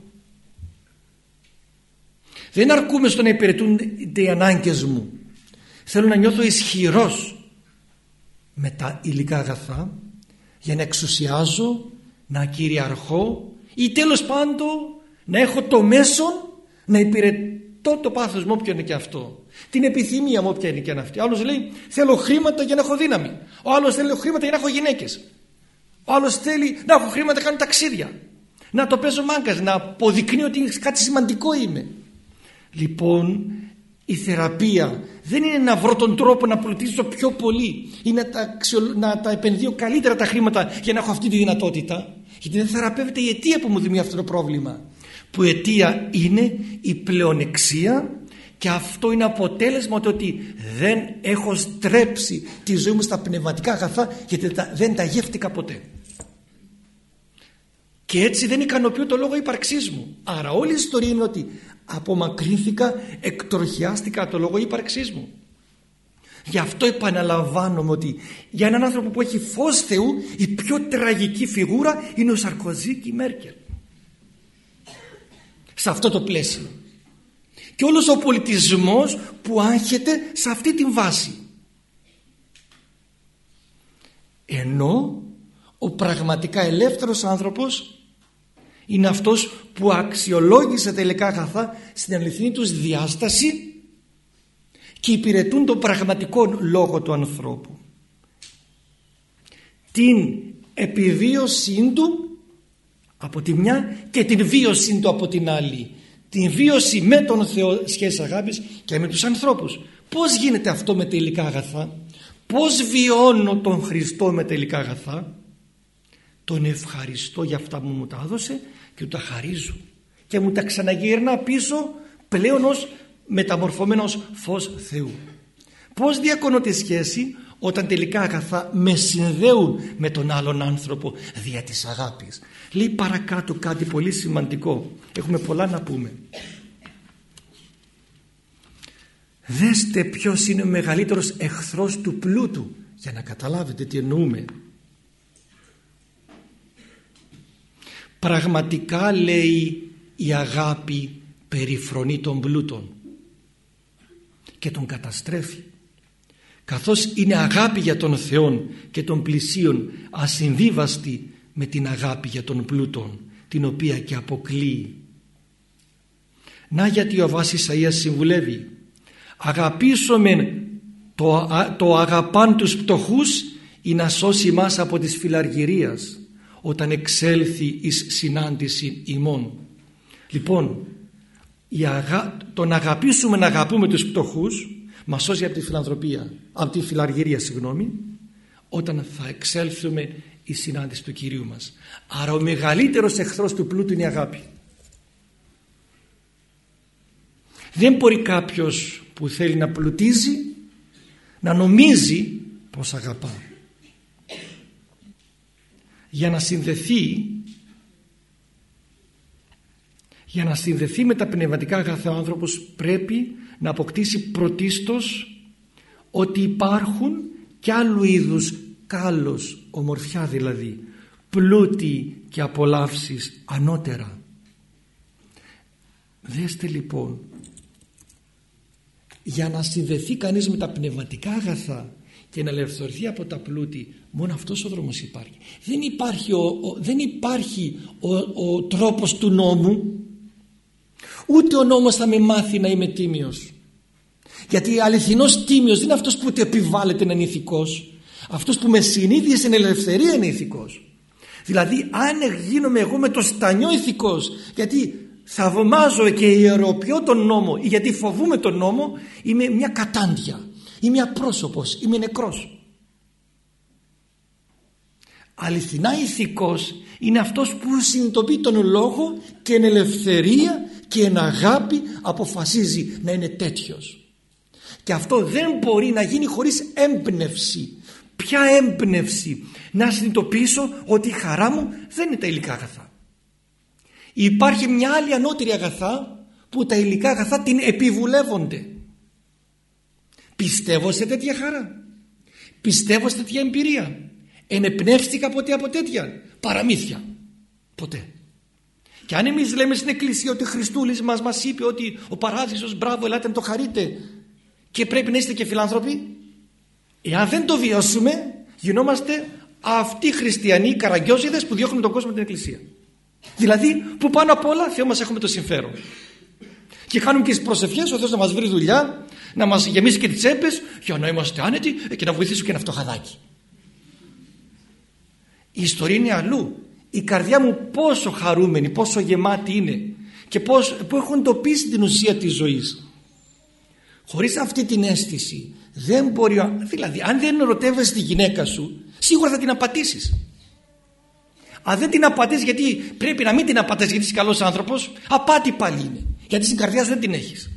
Δεν αρκούμε στο να υπηρετούνται οι ανάγκες μου, θέλω να νιώθω ισχυρός με τα υλικά αγαθά για να εξουσιάζω, να κυριαρχώ, ή τέλος πάντων να έχω το μέσον να υπηρετώ το πάθος μου, όποιο είναι και αυτό, την επιθυμία μου, όποια είναι και αυτή. Ο άλλος λέει θέλω χρήματα για να έχω δύναμη, ο άλλος θέλει χρήματα για να έχω γυναίκες, ο άλλος θέλει να έχω χρήματα να κάνω ταξίδια, να το παίζω μάγκας, να αποδεικνύω ότι κάτι σημαντικό είμαι. Λοιπόν, η θεραπεία δεν είναι να βρω τον τρόπο να πλουτίσω πιο πολύ ή να τα, να τα επενδύω καλύτερα τα χρήματα για να έχω αυτή τη δυνατότητα, γιατί δεν θεραπεύεται η αιτία που μου δημιουργεί αυτό το πρόβλημα, που η αιτία είναι η πλεονεξία, και αυτό είναι αποτέλεσμα το ότι δεν έχω στρέψει τη ζωή μου στα πνευματικά αγαθά, γιατί δεν τα γεύτηκα ποτέ, και έτσι δεν ικανοποιώ το λόγο ύπαρξής μου. Άρα όλη η ιστορία είναι ότι απομακρύνθηκα, εκτροχιάστηκα το λόγο ύπαρξής μου. Γι' αυτό επαναλαμβάνομαι ότι για έναν άνθρωπο που έχει φως Θεού, η πιο τραγική φιγούρα είναι ο Σαρκοζή και η Μέρκελ. Σε αυτό το πλαίσιο. Και όλος ο πολιτισμός που άγχεται σε αυτή την βάση. Ενώ ο πραγματικά ελεύθερος άνθρωπος είναι αυτός που αξιολόγησε τα υλικά αγαθά στην αληθινή τους διάσταση και υπηρετούν τον πραγματικό λόγο του ανθρώπου, την επιβίωσή του από τη μια και την βίωσή του από την άλλη, την βίωση με τον Θεό, σχέση αγάπης, και με τους ανθρώπους. Πώς γίνεται αυτό με τα υλικά αγαθά? Πώς βιώνω τον Χριστό με τα υλικά αγαθά? Τον ευχαριστώ για αυτά που μου τα έδωσε και του τα χαρίζω και μου τα ξαναγυρνά πίσω πλέον ως μεταμορφωμένος φως Θεού. Πώς διακονώ τη σχέση? Όταν τελικά αγαθά με συνδέουν με τον άλλον άνθρωπο δια της αγάπης. Λέει παρακάτω κάτι πολύ σημαντικό, έχουμε πολλά να πούμε. Δέστε ποιος είναι ο μεγαλύτερος εχθρός του πλούτου, για να καταλάβετε τι εννοούμε. Πραγματικά, λέει, η αγάπη περιφρονεί τον πλούτον και τον καταστρέφει, καθώς είναι αγάπη για τον Θεό και τον πλησίον ασυμβίβαστη με την αγάπη για τον πλούτον, την οποία και αποκλείει. Να γιατί ο Αβάς Ισαΐας συμβουλεύει, αγαπήσομεν το, το αγαπάν τους πτωχούς ή να σώσει μας από της φιλαργυρίας όταν εξέλθει εις συνάντηση ημών. Λοιπόν, η αγα... το να αγαπήσουμε να αγαπούμε τους πτωχούς μας σώσει από τη φιλανθρωπία, από τη φιλαργυρία, συγγνώμη, όταν θα εξέλθουμε η συνάντηση του Κυρίου μας. Άρα ο μεγαλύτερος εχθρός του πλούτου είναι η αγάπη. Δεν μπορεί κάποιος που θέλει να πλουτίζει να νομίζει πως αγαπά. Για να συνδεθεί για να συνδεθεί με τα πνευματικά αγαθά, ο άνθρωπος πρέπει να αποκτήσει πρωτίστως ότι υπάρχουν κι άλλου είδους κάλος, ομορφιά δηλαδή, πλούτη και απολαύσεις ανώτερα. Δέστε λοιπόν, για να συνδεθεί κανείς με τα πνευματικά αγαθά και να ελευθερωθεί από τα πλούτη, μόνο αυτός ο δρόμος υπάρχει. Δεν υπάρχει ο, ο, δεν υπάρχει ο, ο τρόπος του νόμου, ούτε ο νόμος θα με μάθει να είμαι τίμιος. Γιατί αληθινός τίμιος δεν είναι αυτός που του επιβάλλεται να είναι ηθικός. Αυτός που με συνείδησε στην ελευθερία είναι ηθικός. Δηλαδή αν γίνομαι εγώ με το στανιό ηθικός, γιατί θαυμάζω και ιεροποιώ τον νόμο ή γιατί φοβούμαι τον νόμο, είμαι μια κατάντια, είμαι απρόσωπος, είμαι νεκρός. Αληθινά ηθικός είναι αυτός που συνειδητοποιεί τον λόγο και εν ελευθερία και εν αγάπη αποφασίζει να είναι τέτοιος. Και αυτό δεν μπορεί να γίνει χωρίς έμπνευση. Ποια έμπνευση? Να συνειδητοποιήσω ότι η χαρά μου δεν είναι τα υλικά αγαθά. Υπάρχει μια άλλη ανώτερη αγαθά που τα υλικά αγαθά την επιβουλεύονται. Πιστεύω σε τέτοια χαρά, πιστεύω σε τέτοια εμπειρία, ενεπνεύστηκα ποτέ από τέτοια? Παραμύθια. Ποτέ. Και αν εμείς λέμε στην εκκλησία ότι ο Χριστούλης μας, μας είπε ότι ο παράδεισος, μπράβο, ελάτε να το χαρείτε και πρέπει να είστε και φιλάνθρωποι, εάν δεν το βιώσουμε γινόμαστε αυτοί οι χριστιανοί καραγκιόζιδες που διώχνουν τον κόσμο την εκκλησία. Δηλαδή που πάνω απ' όλα Θεό μας έχουμε το συμφέρον. Και κάνουμε και τις προσευχές ο Θεός να μας βρει δουλειά, να μας γεμίσει και τις τσέπες για να είμαστε άνετοι και να βοηθήσουμε και ένα φτωχαδάκι. Η ιστορία είναι αλλού. Η καρδιά μου πόσο χαρούμενη, πόσο γεμάτη είναι και πώς, που έχω εντοπίσει την ουσία της ζωής. Χωρίς αυτή την αίσθηση δεν μπορεί, δηλαδή αν δεν ερωτεύεσαι τη γυναίκα σου σίγουρα θα την απατήσεις. Αν δεν την απατήσεις, γιατί πρέπει να μην την απατήσεις γιατί είσαι καλός άνθρωπος, απάτη πάλι είναι, γιατί στην καρδιά σου δεν την έχεις.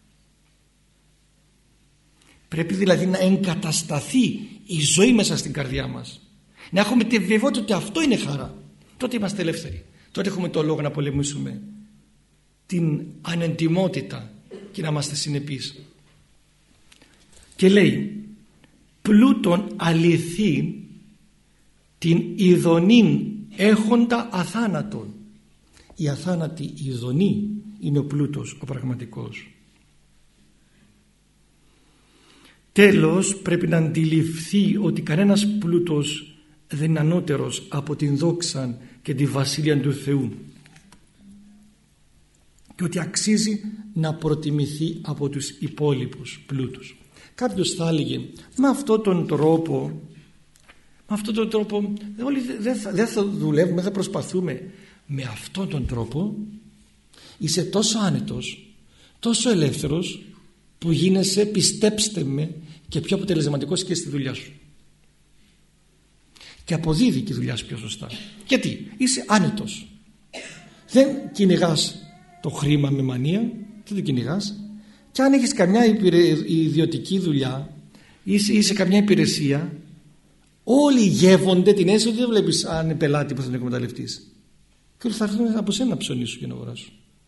Πρέπει δηλαδή να εγκατασταθεί η ζωή μέσα στην καρδιά μας, να έχουμε τη βεβαιότητα ότι αυτό είναι χαρά. Τότε είμαστε ελεύθεροι, τότε έχουμε το λόγο να πολεμήσουμε την ανεντιμότητα και να είμαστε συνεπείς. Και λέει πλούτον αληθή την ειδονήν έχοντα αθάνατον. Η αθάνατη ειδονή είναι ο πλούτος ο πραγματικός. Τέλος πρέπει να αντιληφθεί ότι κανένας πλούτος δεν είναι ανώτερος από την δόξα και τη βασίλεια του Θεού και ότι αξίζει να προτιμηθεί από τους υπόλοιπους πλούτους. Κάποιος θα έλεγε με αυτόν τον τρόπο με αυτόν τον τρόπο όλοι δεν θα, δεν θα δουλεύουμε, δεν θα προσπαθούμε. Με αυτόν τον τρόπο είσαι τόσο άνετος, τόσο ελεύθερος που γίνεσαι, πιστέψτε με, και πιο αποτελεσματικός και στη δουλειά σου και αποδίδει και η δουλειά σου πιο σωστά. Γιατί είσαι άνετος, δεν κυνηγάς το χρήμα με μανία, δεν το κυνηγάς. Και αν έχεις καμιά ιδιωτική δουλειά ή σε καμιά υπηρεσία, όλοι γεύονται την αίσθηση ότι δεν βλέπεις αν είναι πελάτη που θα τον εκμεταλλευτείς. Και όλοι θα έρθουν από σένα να ψωνίσουν και να αγοράσουν.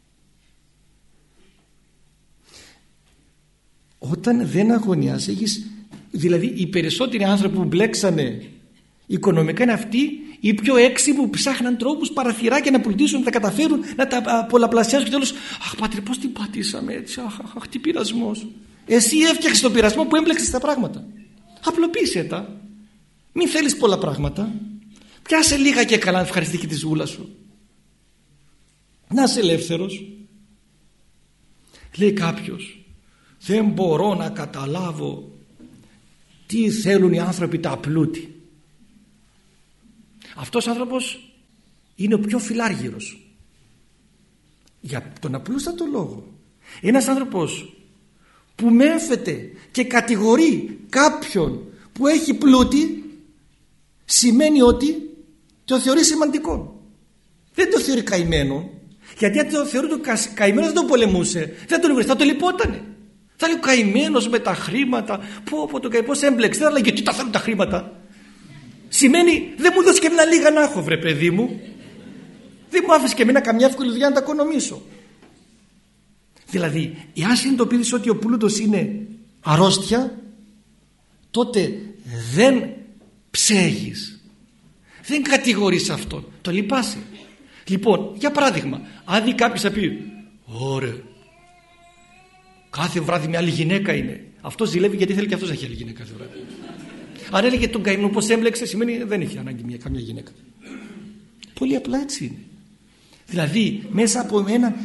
Όταν δεν αγωνιάς, έχεις, δηλαδή οι περισσότεροι άνθρωποι που μπλέξανε οικονομικά είναι αυτοί οι πιο έξυπνοι που ψάχναν τρόπους, παραθυράκια να πλουτίσουν, να τα καταφέρουν, να τα πολλαπλασιάσουν και τέλος, αχ πατρί, πώς την πατήσαμε έτσι, αχ, αχ, αχ, τι πειρασμός. Εσύ έφτιαξες τον πειρασμό που έμπλεξες τα πράγματα. Απλοποίησε τα. Μην θέλεις πολλά πράγματα. Πιάσε λίγα και καλά να ευχαριστεί και τη ζούλα σου. Να είσαι ελεύθερος. Λέει κάποιος, δεν μπορώ να καταλάβω τι θέλουν οι άνθρωποι τα απλούτη. Αυτός ο άνθρωπος είναι ο πιο φιλάργυρος για τον απλούστατο λόγο. Ένας άνθρωπος που μέμφεται και κατηγορεί κάποιον που έχει πλούτη σημαίνει ότι Το θεωρεί σημαντικό. Δεν το θεωρεί καημένο. Γιατί αν το θεωρεί το καημένο δεν τον πολεμούσε. Δεν τον βρει, θα το λυπότανε. Θα λέει καημένος με τα χρήματα. Πω πω το καημός έμπλεξε. Δεν θα λέει γιατί τα θέλουν τα χρήματα. Σημαίνει δεν μου δώσει και εμένα λίγα να έχω, βρε παιδί μου. Δεν μου άφησε και εμένα καμιά εύκολη δουλειά να τα οικονομήσω. Δηλαδή, εάν συνειδητοποιήσεις ότι ο πλούτος είναι αρρώστια, τότε δεν ψέγεις. Δεν κατηγορείς αυτόν. Το λυπάσαι. Λοιπόν, για παράδειγμα, αν δει κάποιος θα πει «Ωραία, κάθε βράδυ μια άλλη γυναίκα είναι». Αυτό ζηλεύει γιατί θέλει και αυτός να έχει άλλη γυναίκα κάθε βράδυ. Αν έλεγε τον καημένο πως έμπλεξε, σημαίνει δεν έχει ανάγκη μια, καμιά γυναίκα. Πολύ απλά έτσι είναι. Δηλαδή μέσα από ένα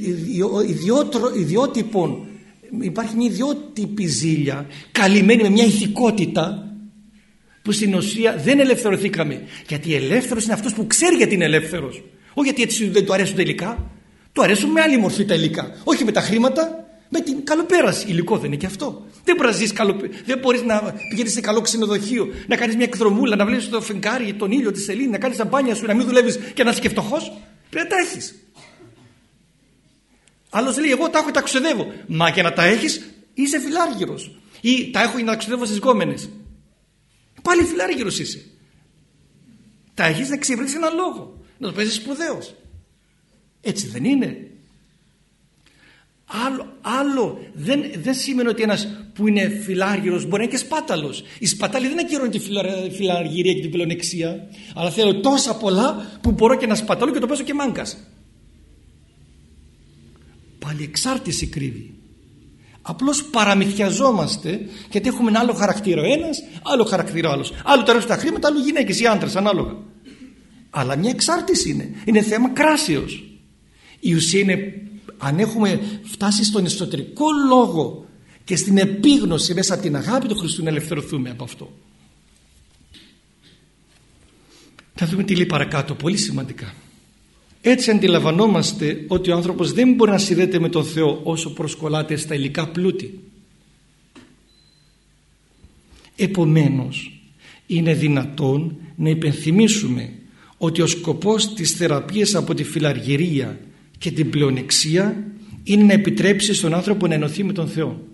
ιδιότυπο, υπάρχει μια ιδιότυπη ζήλια καλυμμένη με μια ηθικότητα που στην ουσία δεν ελευθερωθήκαμε. Γιατί ελεύθερος είναι αυτός που ξέρει γιατί είναι ελεύθερος. Όχι γιατί έτσι δεν του αρέσουν τα υλικά. Του αρέσουν με άλλη μορφή τα υλικά. Όχι με τα χρήματα, με την καλοπέραση. Υλικό δεν είναι και αυτό. Δεν μπορείς να ζεις καλοπέ... δεν μπορείς να πηγαίνεις σε καλό ξενοδοχείο, να κάνεις μια εκδρομούλα, να βλέπεις το φεγγάρι, τον ήλιο, τη σελήνη, να κάνεις τα μπάνια σου, να μην δουλεύεις και να είσαι και φτωχός. Πρέπει να τα έχεις. Άλλος λέει εγώ τα έχω και τα ξοδεύω. Μα και να τα έχεις είσαι φιλάργυρος. Ή τα έχω για να τα ξοδεύω στις γκόμενες. Πάλι φιλάργυρος είσαι. Τα έχεις να εξυπηρετήσεις έναν λόγο. Να το παίζεις σπουδαίος. Έτσι δεν είναι? Άλλο, άλλο δεν, δεν σημαίνει ότι ένας που είναι φιλάργυρος μπορεί να είναι και σπάταλος. Η σπατάλη δεν ακυρώνει τη φιλαργυρία και την πλεονεξία, αλλά θέλω τόσα πολλά που μπορώ και να σπαταλώ και το παίζω και μάγκας. Πάλι εξάρτηση κρύβει. Απλώς παραμυθιαζόμαστε γιατί έχουμε ένα άλλο χαρακτήρα ο ένας, άλλο χαρακτήρα ο άλλος. Άλλο τα τα χρήματα, άλλο γυναίκες ή άντρες, ανάλογα. Αλλά μια εξάρτηση είναι. Είναι θέμα κράσεως. Η ουσία είναι, αν έχουμε φτάσει στον εσωτερικό λόγο και στην επίγνωση μέσα από την αγάπη του Χριστού, να ελευθερωθούμε από αυτό. Θα δούμε τι λέει παρακάτω, πολύ σημαντικά. Έτσι αντιλαμβανόμαστε ότι ο άνθρωπος δεν μπορεί να συνδέεται με τον Θεό όσο προσκολάται στα υλικά πλούτη. Επομένως, είναι δυνατόν να υπενθυμίσουμε ότι ο σκοπός της θεραπείας από τη φιλαργυρία και την πλεονεξία είναι να επιτρέψει στον άνθρωπο να ενωθεί με τον Θεό,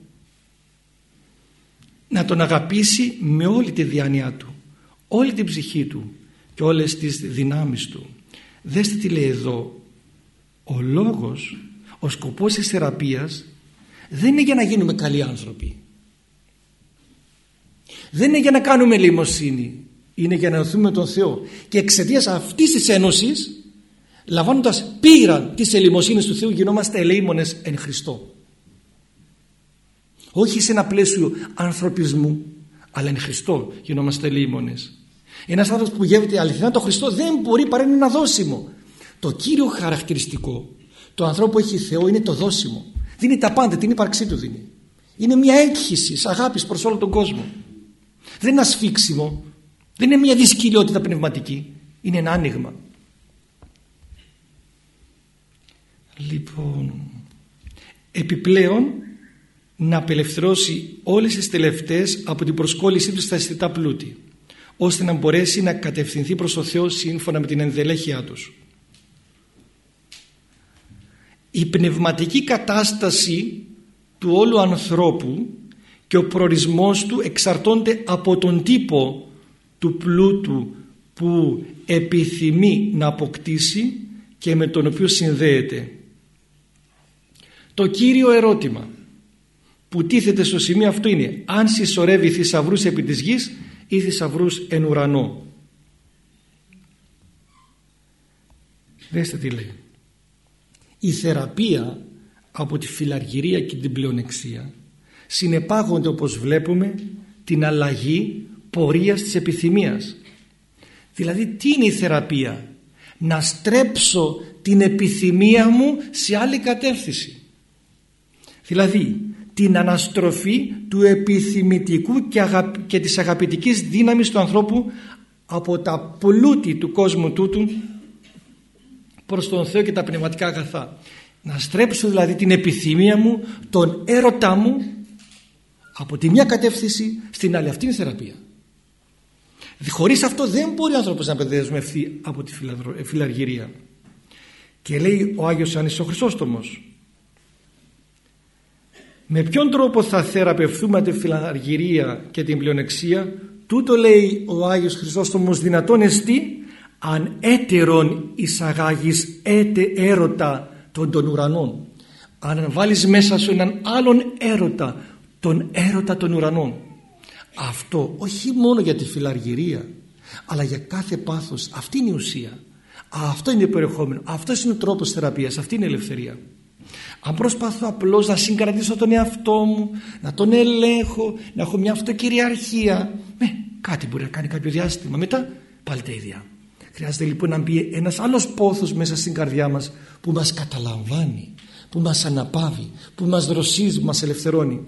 να τον αγαπήσει με όλη τη διάνοιά του, όλη την ψυχή του και όλες τις δυνάμεις του. Δέστε τι λέει εδώ. Ο λόγος, ο σκοπός της θεραπείας δεν είναι για να γίνουμε καλοί άνθρωποι, δεν είναι για να κάνουμε ελεημοσύνη, είναι για να ενωθούμε με τον Θεό. Και εξαιτίας αυτής της ένωσης, λαμβάνοντας πείρα της ελεημοσύνης του Θεού, γινόμαστε ελεήμονες εν Χριστώ. Όχι σε ένα πλαίσιο ανθρωπισμού, αλλά εν Χριστώ γινόμαστε ελεήμονες. Ένας άνθρωπος που γεύεται αληθινά τον Χριστό δεν μπορεί παρά να είναι ένα δώσιμο. Το κύριο χαρακτηριστικό του ανθρώπου που έχει Θεό είναι το δώσιμο. Δίνει τα πάντα, την ύπαρξή του δίνει. Είναι μια έκχυση αγάπης προς όλο τον κόσμο. Δεν είναι ασφίξιμο, δεν είναι μια δυσκολιότητα πνευματική, είναι ένα άνοιγμα. Λοιπόν, επιπλέον να απελευθερώσει όλες τις τελευταίες από την προσκόλλησή του στα αισθητά πλούτη, ώστε να μπορέσει να κατευθυνθεί προς το Θεό σύμφωνα με την ενδελέχειά τους. Η πνευματική κατάσταση του όλου ανθρώπου και ο προορισμός του εξαρτώνται από τον τύπο του πλούτου που επιθυμεί να αποκτήσει και με τον οποίο συνδέεται. Το κύριο ερώτημα που τίθεται στο σημείο αυτό είναι αν συσσωρεύει θησαυρούς επί της γης ή θησαυρούς εν ουρανό. Δέστε τι λέει. Η θεραπεία από τη φιλαργυρία και την πλεονεξία συνεπάγονται, όπως βλέπουμε, την αλλαγή πορείας της επιθυμίας. Δηλαδή τι είναι η θεραπεία? Να στρέψω την επιθυμία μου σε άλλη κατεύθυνση. Δηλαδή την αναστροφή του επιθυμητικού και, αγαπη... και της αγαπητικής δύναμης του ανθρώπου από τα πλούτη του κόσμου τούτου προς τον Θεό και τα πνευματικά αγαθά. Να στρέψω δηλαδή την επιθυμία μου, τον έρωτά μου από τη μια κατεύθυνση στην άλλη. Αυτή είναι η θεραπεία. Χωρίς αυτό δεν μπορεί ο άνθρωπος να δεσμευτεί από τη φιλαργυρία. Και λέει ο Άγιος Ιωάννης ο Χρυσόστομος, με ποιον τρόπο θα θεραπευθούμε τη φιλαργυρία και την πλεονεξία? Τούτο λέει ο Άγιος Χρυσόστομος δυνατόν εστί αν έτερον εισαγάγεις έτε έρωτα των των ουρανών. Αν βάλεις μέσα σου έναν άλλον έρωτα, τον έρωτα των ουρανών. Αυτό όχι μόνο για τη φιλαργυρία, αλλά για κάθε πάθος. Αυτή είναι η ουσία. Αυτό είναι το περιεχόμενο. Αυτός είναι ο τρόπος θεραπείας. Αυτή είναι η ελευθερία. Αν προσπαθώ απλώς να συγκρατήσω τον εαυτό μου, να τον ελέγχω, να έχω μια αυτοκυριαρχία, ε, κάτι μπορεί να κάνει κάποιο διάστημα. Μετά πάλι τα ίδια. Χρειάζεται λοιπόν να μπει ένας άλλος πόθος μέσα στην καρδιά μας που μας καταλαμβάνει, που μας αναπαύει, που μας δροσίζει, που μας ελευθερώνει.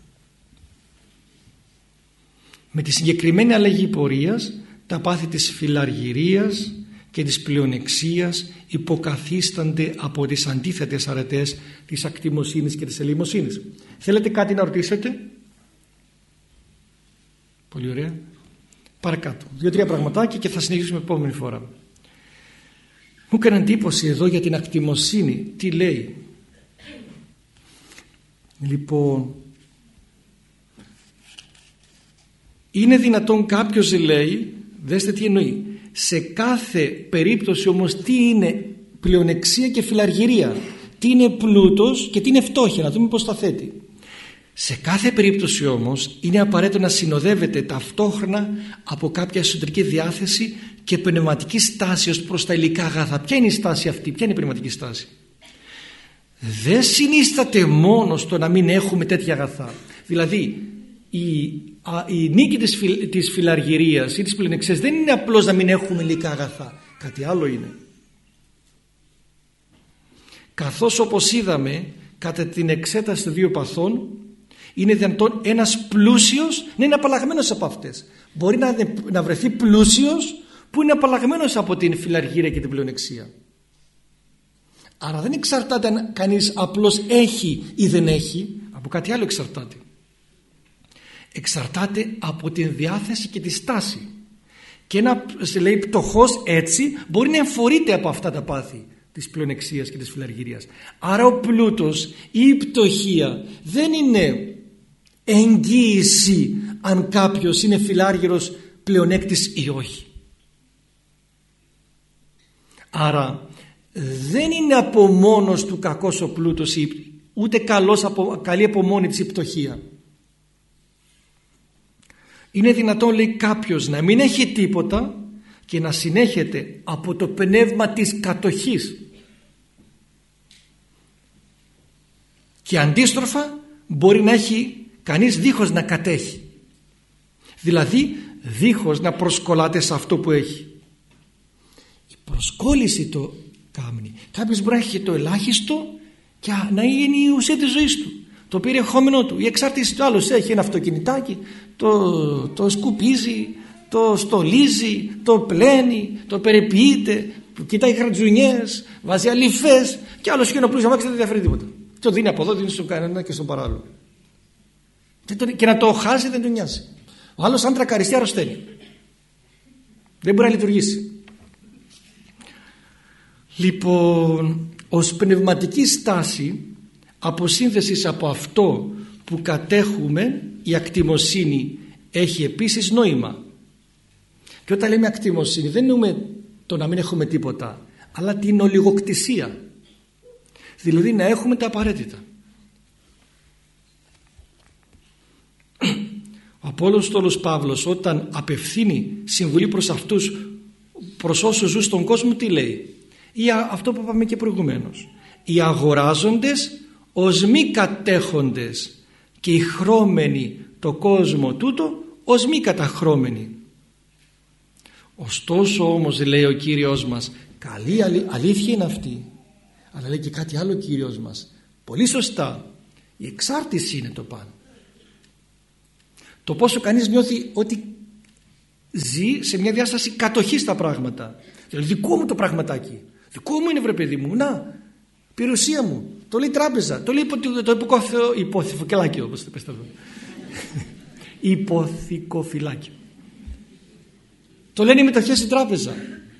Με τη συγκεκριμένη αλλαγή πορείας, τα πάθη της φιλαργυρίας και της πλεονεξίας υποκαθίστανται από τις αντίθετες αρετές της ακτιμοσύνης και της ελεημοσύνης. Θέλετε κάτι να ρωτήσετε? Πολύ ωραία. Παρακάτω. Δύο-τρία πραγματάκια και θα συνεχίσουμε επόμενη φορά. Μου έκανε εντύπωση εδώ για την ακτιμοσύνη. Τι λέει? Λοιπόν, είναι δυνατόν κάποιος λέει, δέστε τι εννοεί, σε κάθε περίπτωση όμως τι είναι πλεονεξία και φιλαργυρία, τι είναι πλούτος και τι είναι φτώχεια, να δούμε πώς τα θέτει. Σε κάθε περίπτωση όμως είναι απαραίτητο να συνοδεύεται ταυτόχρονα από κάποια εσωτερική διάθεση και πνευματική στάση ως προς τα υλικά αγαθά. Ποια είναι η στάση αυτή, ποια είναι η πνευματική στάση? Δεν συνίσταται μόνο στο να μην έχουμε τέτοια αγαθά. Δηλαδή η, α, η νίκη της, φιλ, της φιλαργυρίας ή της πλεονεξίας δεν είναι απλώς να μην έχουμε υλικά αγαθά. Κάτι άλλο είναι. Καθώς όπως είδαμε κατά την εξέταση των δύο παθών, είναι δυνατόν ένας πλούσιος να είναι απαλλαγμένος από αυτές. Μπορεί να, να βρεθεί πλούσιος που είναι απαλλαγμένος από την φιλαργυρία και την πλεονεξία. Άρα δεν εξαρτάται αν κανείς απλώς έχει ή δεν έχει, από κάτι άλλο εξαρτάται. Εξαρτάται από την διάθεση και τη στάση. Και ένα λέει πτωχός έτσι μπορεί να εμφορείται από αυτά τα πάθη της πλεονεξίας και της φιλαργυρίας. Άρα ο πλούτος ή η πτωχία δεν είναι εγγύηση αν κάποιος είναι φιλάργυρος πλεονέκτης ή όχι. Άρα δεν είναι από μόνος του κακός ο πλούτος, ούτε καλός από, καλή από μόνη της η πτωχία. Είναι δυνατόν, λέει, κάποιος να μην έχει τίποτα και να συνέχεται από το πνεύμα της κατοχής. Και αντίστροφα μπορεί να έχει κανείς δίχως να κατέχει. Δηλαδή δίχως να προσκολάται σε αυτό που έχει. Η προσκόλληση το κάνει. Κάποιος μπορεί να έχει το ελάχιστο και να είναι η ουσία της ζωής του, το περιεχόμενό του, η εξάρτηση του. Άλλος έχει ένα αυτοκινητάκι, το, το σκουπίζει, το στολίζει, το πλένει, το περιποιείται, κοιτάει χαρτζουνιές, βάζει αληφές, και άλλος έχει ένα πλούσιο αμάξι, δεν διαφέρει τίποτα. Το δίνει από εδώ, δίνει στον κανένα και στον παράλληλο. Και να το χάσει δεν τον νοιάζει. Ο άλλος αν τρακαριστεί αρρωσταίνει. Δεν μπορεί να λειτουργήσει. Λοιπόν, ως πνευματική στάση αποσύνθεσης από αυτό που κατέχουμε, η ακτιμοσύνη έχει επίσης νόημα. Και όταν λέμε ακτιμοσύνη δεν εννοούμε το να μην έχουμε τίποτα, αλλά την ολιγοκτησία. Δηλαδή να έχουμε τα απαραίτητα. Ο Απόστολος Παύλος όταν απευθύνει συμβουλή προς αυτούς, προς όσους ζουν στον κόσμο, τι λέει? Ή αυτό που είπαμε και προηγουμένως, οι αγοράζοντες ως μη κατέχοντες και οι χρώμενοι το κόσμο τούτο ως μη καταχρώμενοι. Ωστόσο όμως, λέει ο Κύριος μας, καλή αλήθεια είναι αυτή, αλλά λέει και κάτι άλλο ο Κύριος μας, πολύ σωστά, η εξάρτηση είναι το πάνω. Το πόσο κανείς νιώθει ότι ζει σε μια διάσταση κατοχής στα πράγματα. Δηλαδή δικό μου το πραγματάκι, δικό μου είναι, βρε παιδί μου, να, περιουσία μου, το λέει τράπεζα, το λέει το υποθηκοφυλάκιο, όπως το πες αυτό. Υποθηκοφυλάκιο. Το λένε οι μετοχές στην τράπεζα.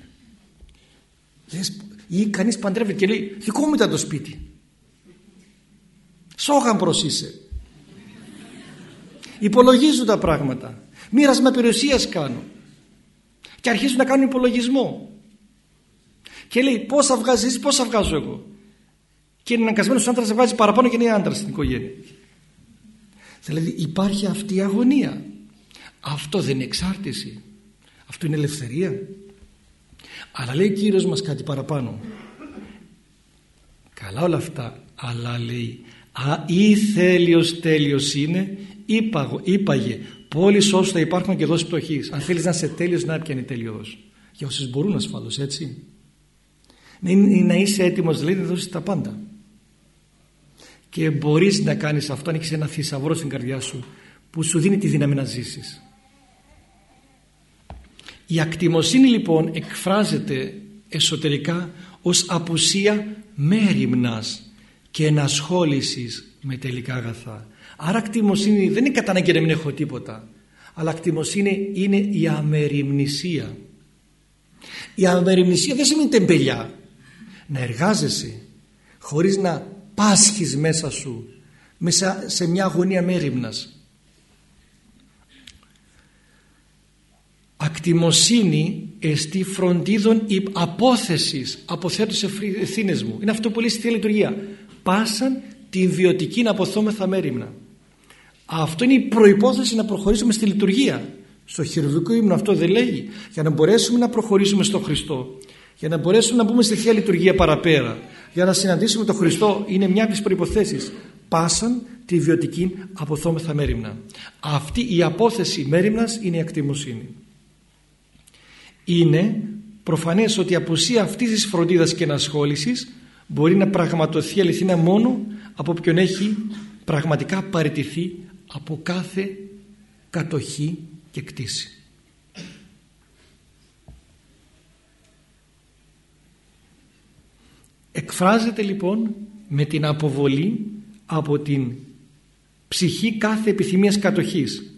Ή κανείς παντρεύεται και λέει δικό μου ήταν το σπίτι. Σόγαμπρος είσαι. Υπολογίζουν τα πράγματα. Μοίρασμα περιουσίας κάνω. Και αρχίζουν να κάνουν υπολογισμό. Και λέει πόσα βγάζεις, πόσα βγάζω εγώ. Και είναι αναγκασμένος ο άντρας να βγάζει παραπάνω και είναι άντρας στην οικογένεια. Δηλαδή υπάρχει αυτή η αγωνία. Αυτό δεν είναι εξάρτηση. Αυτό είναι ελευθερία. Αλλά λέει ο Κύριος μας κάτι παραπάνω. Καλά όλα αυτά. Αλλά λέει α, ή θέλειος τέλειος είναι είπαγω, είπαγε πόλεις όσους θα υπάρχουν και δώσεις πτωχής. Αν θέλεις να είσαι τέλειος, να πιάνει τέλειος. Για όσους μπορούν ασφαλώς, έτσι. Να, να είσαι έτοιμος δηλαδή να δώσεις τα πάντα. Και μπορείς να κάνεις αυτό αν έχεις ένα θησαυρό στην καρδιά σου που σου δίνει τη δύναμη να ζήσεις. Η ακτιμοσύνη λοιπόν εκφράζεται εσωτερικά ως απουσία μέριμνας και ενασχόλησης με τελικά αγαθά. Άρα ακτιμοσύνη δεν είναι κατά ανάγκη να μην έχω τίποτα, αλλά ακτιμοσύνη είναι η αμεριμνησία. Η αμεριμνησία δεν σημαίνει τεμπελιά. Να εργάζεσαι χωρίς να πάσχεις μέσα σου μέσα σε μια αγωνία μέριμνας. Ακτιμοσύνη εστί φροντίδων απόθεσης, αποθέτω σε ευθύνες μου. Είναι αυτό που λέει στη Θεία Λειτουργία. Πάσαν την βιωτική να αποθώμεθα μέριμνα. Αυτό είναι η προϋπόθεση να προχωρήσουμε στη λειτουργία. Στο χειρουργικό ύμνο αυτό δεν λέγει. Για να μπορέσουμε να προχωρήσουμε στον Χριστό, για να μπορέσουμε να μπούμε στη Θεία Λειτουργία παραπέρα, για να συναντήσουμε τον Χριστό, είναι μια από τις προϋποθέσεις. Πάσαν τη βιωτική αποθώμεθα μέριμνα. Αυτή η απόθεση μέριμνας είναι η ακτιμοσύνη. Είναι προφανές ότι η απουσία αυτής της φροντίδας και ενασχόλησης μπορεί να πραγματοθεί αληθινά μόνο από ποιον έχει πραγματικά παραιτηθεί από κάθε κατοχή και κτήση. Εκφράζεται λοιπόν με την αποβολή από την ψυχή κάθε επιθυμίας κατοχής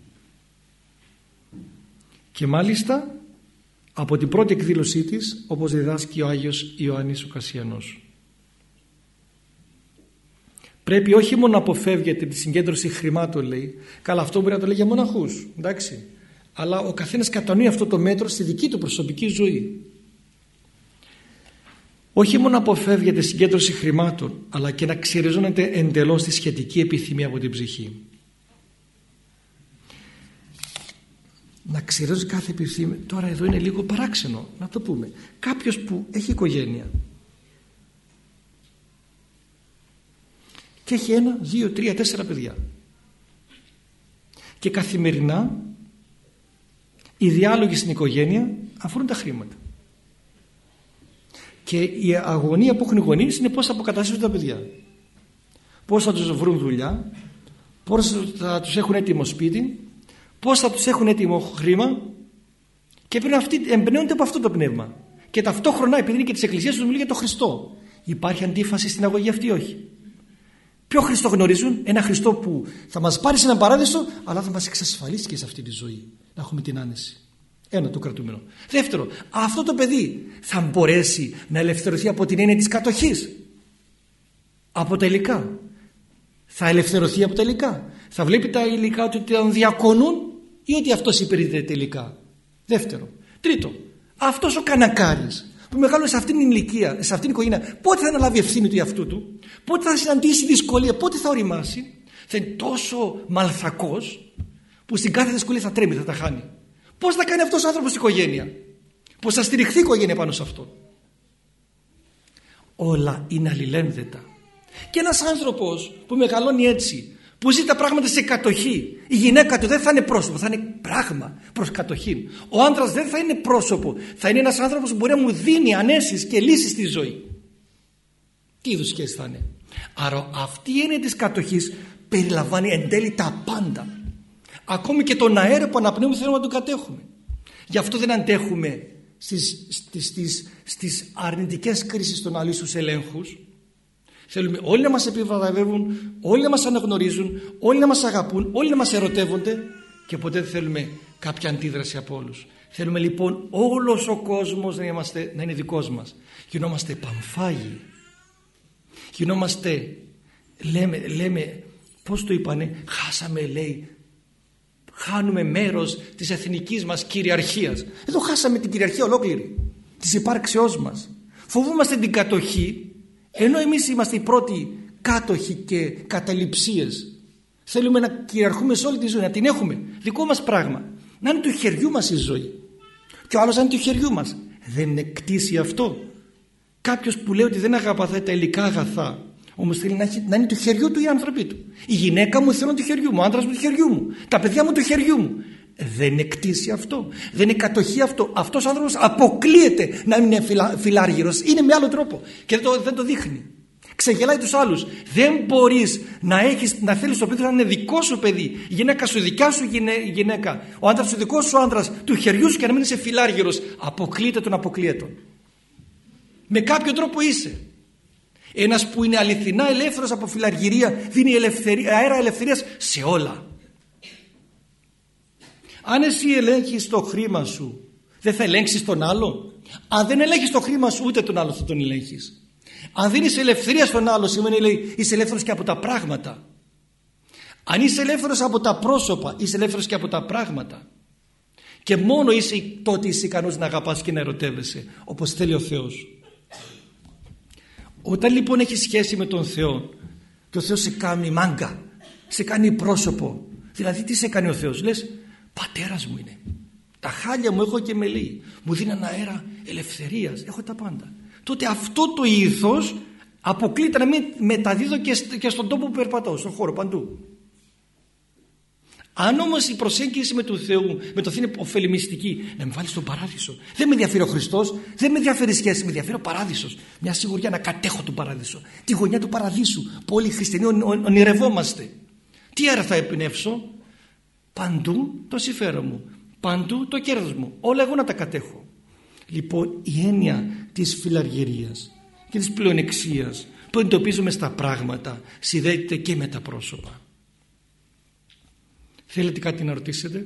και μάλιστα από την πρώτη εκδήλωσή της, όπως διδάσκει ο Άγιος Ιωάννης ο Κασσιανός. Πρέπει όχι μόνο να αποφεύγεται τη συγκέντρωση χρημάτων, λέει. Καλά, αυτό μπορεί να το λέει για μοναχούς, εντάξει. Αλλά ο καθένας κατανοεί αυτό το μέτρο στη δική του προσωπική ζωή. Όχι μόνο να αποφεύγεται συγκέντρωση χρημάτων, αλλά και να ξεριζώνεται εντελώς τη σχετική επιθυμία από την ψυχή. Να ξηρίζει κάθε επιθυμία. Τώρα εδώ είναι λίγο παράξενο να το πούμε. Κάποιος που έχει οικογένεια και έχει ένα, δύο, τρία, τέσσερα παιδιά και καθημερινά οι διάλογοι στην οικογένεια αφορούν τα χρήματα και η αγωνία που έχουν οι γονείς είναι πώς θα αποκαταστήσουν τα παιδιά, πώς θα τους βρουν δουλειά, πώς θα τους έχουν έτοιμο σπίτι, πώς θα τους έχουν έτοιμο χρήμα, και πρέπει αυτοί εμπνέονται από αυτό το πνεύμα. Και ταυτόχρονα, επειδή είναι και της Εκκλησίας, τους μιλεί για τον Χριστό. Υπάρχει αντίφαση στην αγωγή αυτή, όχι? Ποιο Χριστό γνωρίζουν? Ένα Χριστό που θα μας πάρει σε έναν παράδεισο, αλλά θα μας εξασφαλίσει και σε αυτή τη ζωή να έχουμε την άνεση. Ένα, το κρατούμενο. Δεύτερο, αυτό το παιδί θα μπορέσει να ελευθερωθεί από την έννοια της κατοχής, από τα υλικά. Θα ελευθερωθεί από τα υλικά. Θα βλέπει τα υλικά ότι τον διακονούν ή ότι αυτός υπηρετείται τελικά. Δεύτερο. Τρίτο, αυτός ο κανακάρης που μεγάλωσε σε αυτήν την ηλικία, σε αυτήν την οικογένεια, πότε θα αναλάβει ευθύνη του εαυτού του, πότε θα συναντήσει δυσκολία, πότε θα οριμάσει? Θα είναι τόσο μαλθακός που στην κάθε δυσκολία θα τρέμει, θα τα χάνει. Πώς θα κάνει αυτός ο άνθρωπος στην οικογένεια? Πώς θα στηριχθεί η οικογένεια πάνω σε αυτό? Όλα είναι αλληλένδετα. Και ένας άνθρωπος που μεγαλώνει έτσι, που ζει τα πράγματα σε κατοχή, η γυναίκα του δεν θα είναι πρόσωπο, θα είναι πράγμα προς κατοχή. Ο άντρας δεν θα είναι πρόσωπο, θα είναι ένας άνθρωπος που μπορεί να μου δίνει ανέσεις και λύσεις στη ζωή. Τι είδους σχέση θα είναι? Άρα αυτή η έννοια της κατοχής περιλαμβάνει εν τέλει τα πάντα. Ακόμη και τον αέρα που αναπνέουμε θέλουμε να τον κατέχουμε. Γι' αυτό δεν αντέχουμε στις, στις, στις, στις αρνητικές κρίσεις των άλλων, στους ελέγχους. Θέλουμε όλοι να μας επιβραβεύουν, όλοι να μας αναγνωρίζουν, όλοι να μας αγαπούν, όλοι να μας ερωτεύονται, και ποτέ δεν θέλουμε κάποια αντίδραση από όλους. Θέλουμε λοιπόν όλος ο κόσμος να, είμαστε, να είναι δικός μας. Γινόμαστε πανφάγοι. Γινόμαστε, λέμε, λέμε, πώς το είπανε, χάσαμε, λέει, χάνουμε μέρος της εθνικής μας κυριαρχίας. Εδώ χάσαμε την κυριαρχία ολόκληρη της υπάρξεώς μας. Φοβούμαστε την κατοχή, ενώ εμείς είμαστε οι πρώτοι κάτοχοι και καταληψίες. Θέλουμε να κυριαρχούμε σε όλη τη ζωή, να την έχουμε δικό μας πράγμα, να είναι του χεριού μας η ζωή, και ο άλλος να είναι του χεριού μας. Δεν είναι κτήσι αυτό? Κάποιος που λέει ότι δεν αγαπά τα υλικά αγαθά, όμως θέλει να, έχει, να είναι του χεριού του οι άνθρωποι του. Η γυναίκα μου θέλω του χεριού μου, ο άντρας μου του χεριού μου, τα παιδιά μου του χεριού μου. Δεν είναι κτήσι αυτό? Δεν είναι κατοχή αυτό? Αυτός ο άνθρωπος αποκλείεται να είναι φιλα, φιλάργυρος. Είναι με άλλο τρόπο και δεν το, δεν το δείχνει. Ξεγελάει τους άλλους. Δεν μπορείς να, έχεις, να θέλεις το παιδί να είναι δικό σου παιδί, η γυναίκα σου δικιά σου γυναίκα, ο άντρας σου δικός σου άντρας, του χεριού σου, και να μην είσαι φιλάργυρος. Αποκλείεται τον αποκλείετον. Με κάποιο τρόπο είσαι. Ένας που είναι αληθινά ελεύθερος από φιλαργυρία δίνει ελευθερία, αέρα ελευθερίας σε όλα. Αν εσύ ελέγχεις το χρήμα σου, δεν θα ελέγξεις τον άλλο? Αν δεν ελέγχεις το χρήμα σου, ούτε τον άλλο θα τον ελέγχεις. Αν δίνεις ελευθερία στον άλλο, σημαίνει, λέει, είσαι ελεύθερος και από τα πράγματα. Αν είσαι ελεύθερος από τα πρόσωπα, είσαι ελεύθερος και από τα πράγματα. Και μόνο είσαι, τότε είσαι ικανός να αγαπάς και να ερωτεύεσαι όπως θέλει ο Θεός. Όταν λοιπόν έχεις σχέση με τον Θεό και ο Θεός σε κάνει μάγκα, σε κάνει πρόσωπο, δηλαδή τι σε κάνει ο Θεός? Λες, πατέρας μου είναι, τα χάλια μου έχω και με λέει, μου δίνει ένα αέρα ελευθερίας, έχω τα πάντα. Τότε αυτό το ήθος αποκλείται να μην μεταδίδω και στον τόπο που περπατώ, στον χώρο, παντού. Αν όμως η προσέγγιση με τον Θεό, με το Θεό είναι ωφελημιστική, να με βάλει στον παράδεισο. Δεν με ενδιαφέρει ο Χριστός, δεν με ενδιαφέρει η σχέση, με ενδιαφέρει ο παράδεισος. Μια σιγουριά να κατέχω τον παράδεισο, τη γωνιά του παραδείσου που όλοι οι χριστιανοί ονειρευόμαστε. Τι αέρα θα εμπνεύσω? Παντού το συμφέρον μου, παντού το κέρδος μου, όλα εγώ να τα κατέχω. Λοιπόν, η έννοια της φιλαργυρίας και της πλεονεξίας που εντοπίζουμε στα πράγματα συνδέεται και με τα πρόσωπα. Θέλετε κάτι να ρωτήσετε?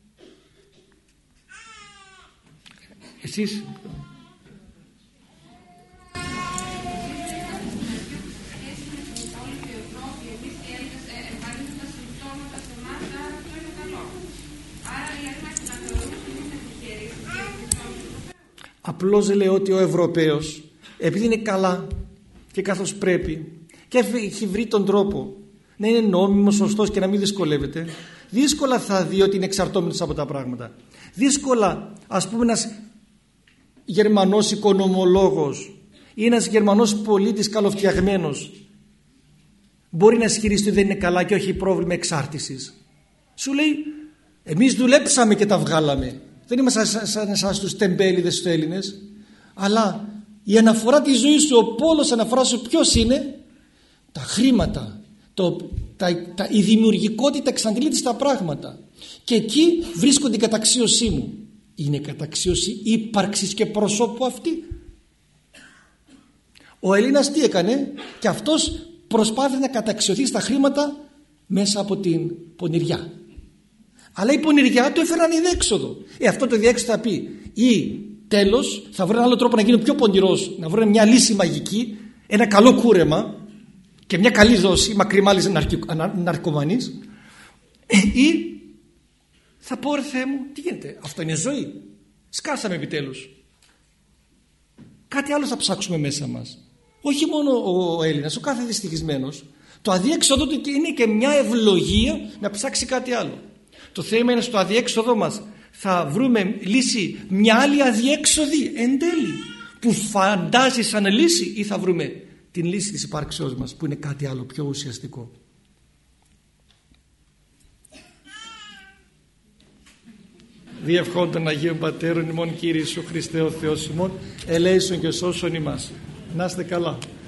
Εσείς? Απλώς λέει ότι ο Ευρωπαίος, επειδή είναι καλά και καθώς πρέπει και έχει βρει τον τρόπο να είναι νόμιμος, σωστός και να μην δυσκολεύεται, δύσκολα θα δει ότι είναι εξαρτώμενος από τα πράγματα. Δύσκολα, ας πούμε, ένας Γερμανός οικονομολόγος ή ένας Γερμανός πολίτης καλοφτιαγμένος μπορεί να ισχυριστεί ότι δεν είναι καλά και όχι πρόβλημα εξάρτησης. Σου λέει, εμείς δουλέψαμε και τα βγάλαμε. Δεν είμαστε σαν εσάς τους τεμπέληδες τους Έλληνες, αλλά η αναφορά της ζωής σου, ο πόλος αναφορά σου ποιος είναι? Τα χρήματα, το, τα, τα, η δημιουργικότητα εξαντλείται στα πράγματα, και εκεί βρίσκονται η καταξίωσή μου. Είναι καταξίωση ύπαρξης και προσώπου αυτή. Ο Έλληνας τι έκανε? Και αυτός προσπάθησε να καταξιωθεί στα χρήματα μέσα από την πονηριά. Αλλά η πονηριά του έφεραν διέξοδο. Ε, αυτό το διέξοδο θα πει, ή τέλος θα βρουν άλλο τρόπο να γίνει πιο πονηρός, να βρουν μια λύση μαγική, ένα καλό κούρεμα και μια καλή δόση μακριμάλης ναρκωμανής, ή θα πω, ρε Θεέ μου, τι γίνεται, αυτό είναι ζωή, σκάσαμε επιτέλους. Κάτι άλλο θα ψάξουμε μέσα μας. Όχι μόνο ο Έλληνας, ο κάθε δυστυχισμένος, το αδιέξοδο του είναι και μια ευλογία να ψάξει κάτι άλλο. Το θέμα είναι στο αδιέξοδο μας θα βρούμε λύση μια άλλη αδιέξοδη εν τέλει που φαντάζει σαν λύση, ή θα βρούμε την λύση της υπάρξεώς μας που είναι κάτι άλλο πιο ουσιαστικό. Διευχών των Αγίων Πατέρων ημών, Κύριε Ιησού Χριστέ ο Θεός ημών, ελέησον και σώσον ημάς. Να είστε καλά.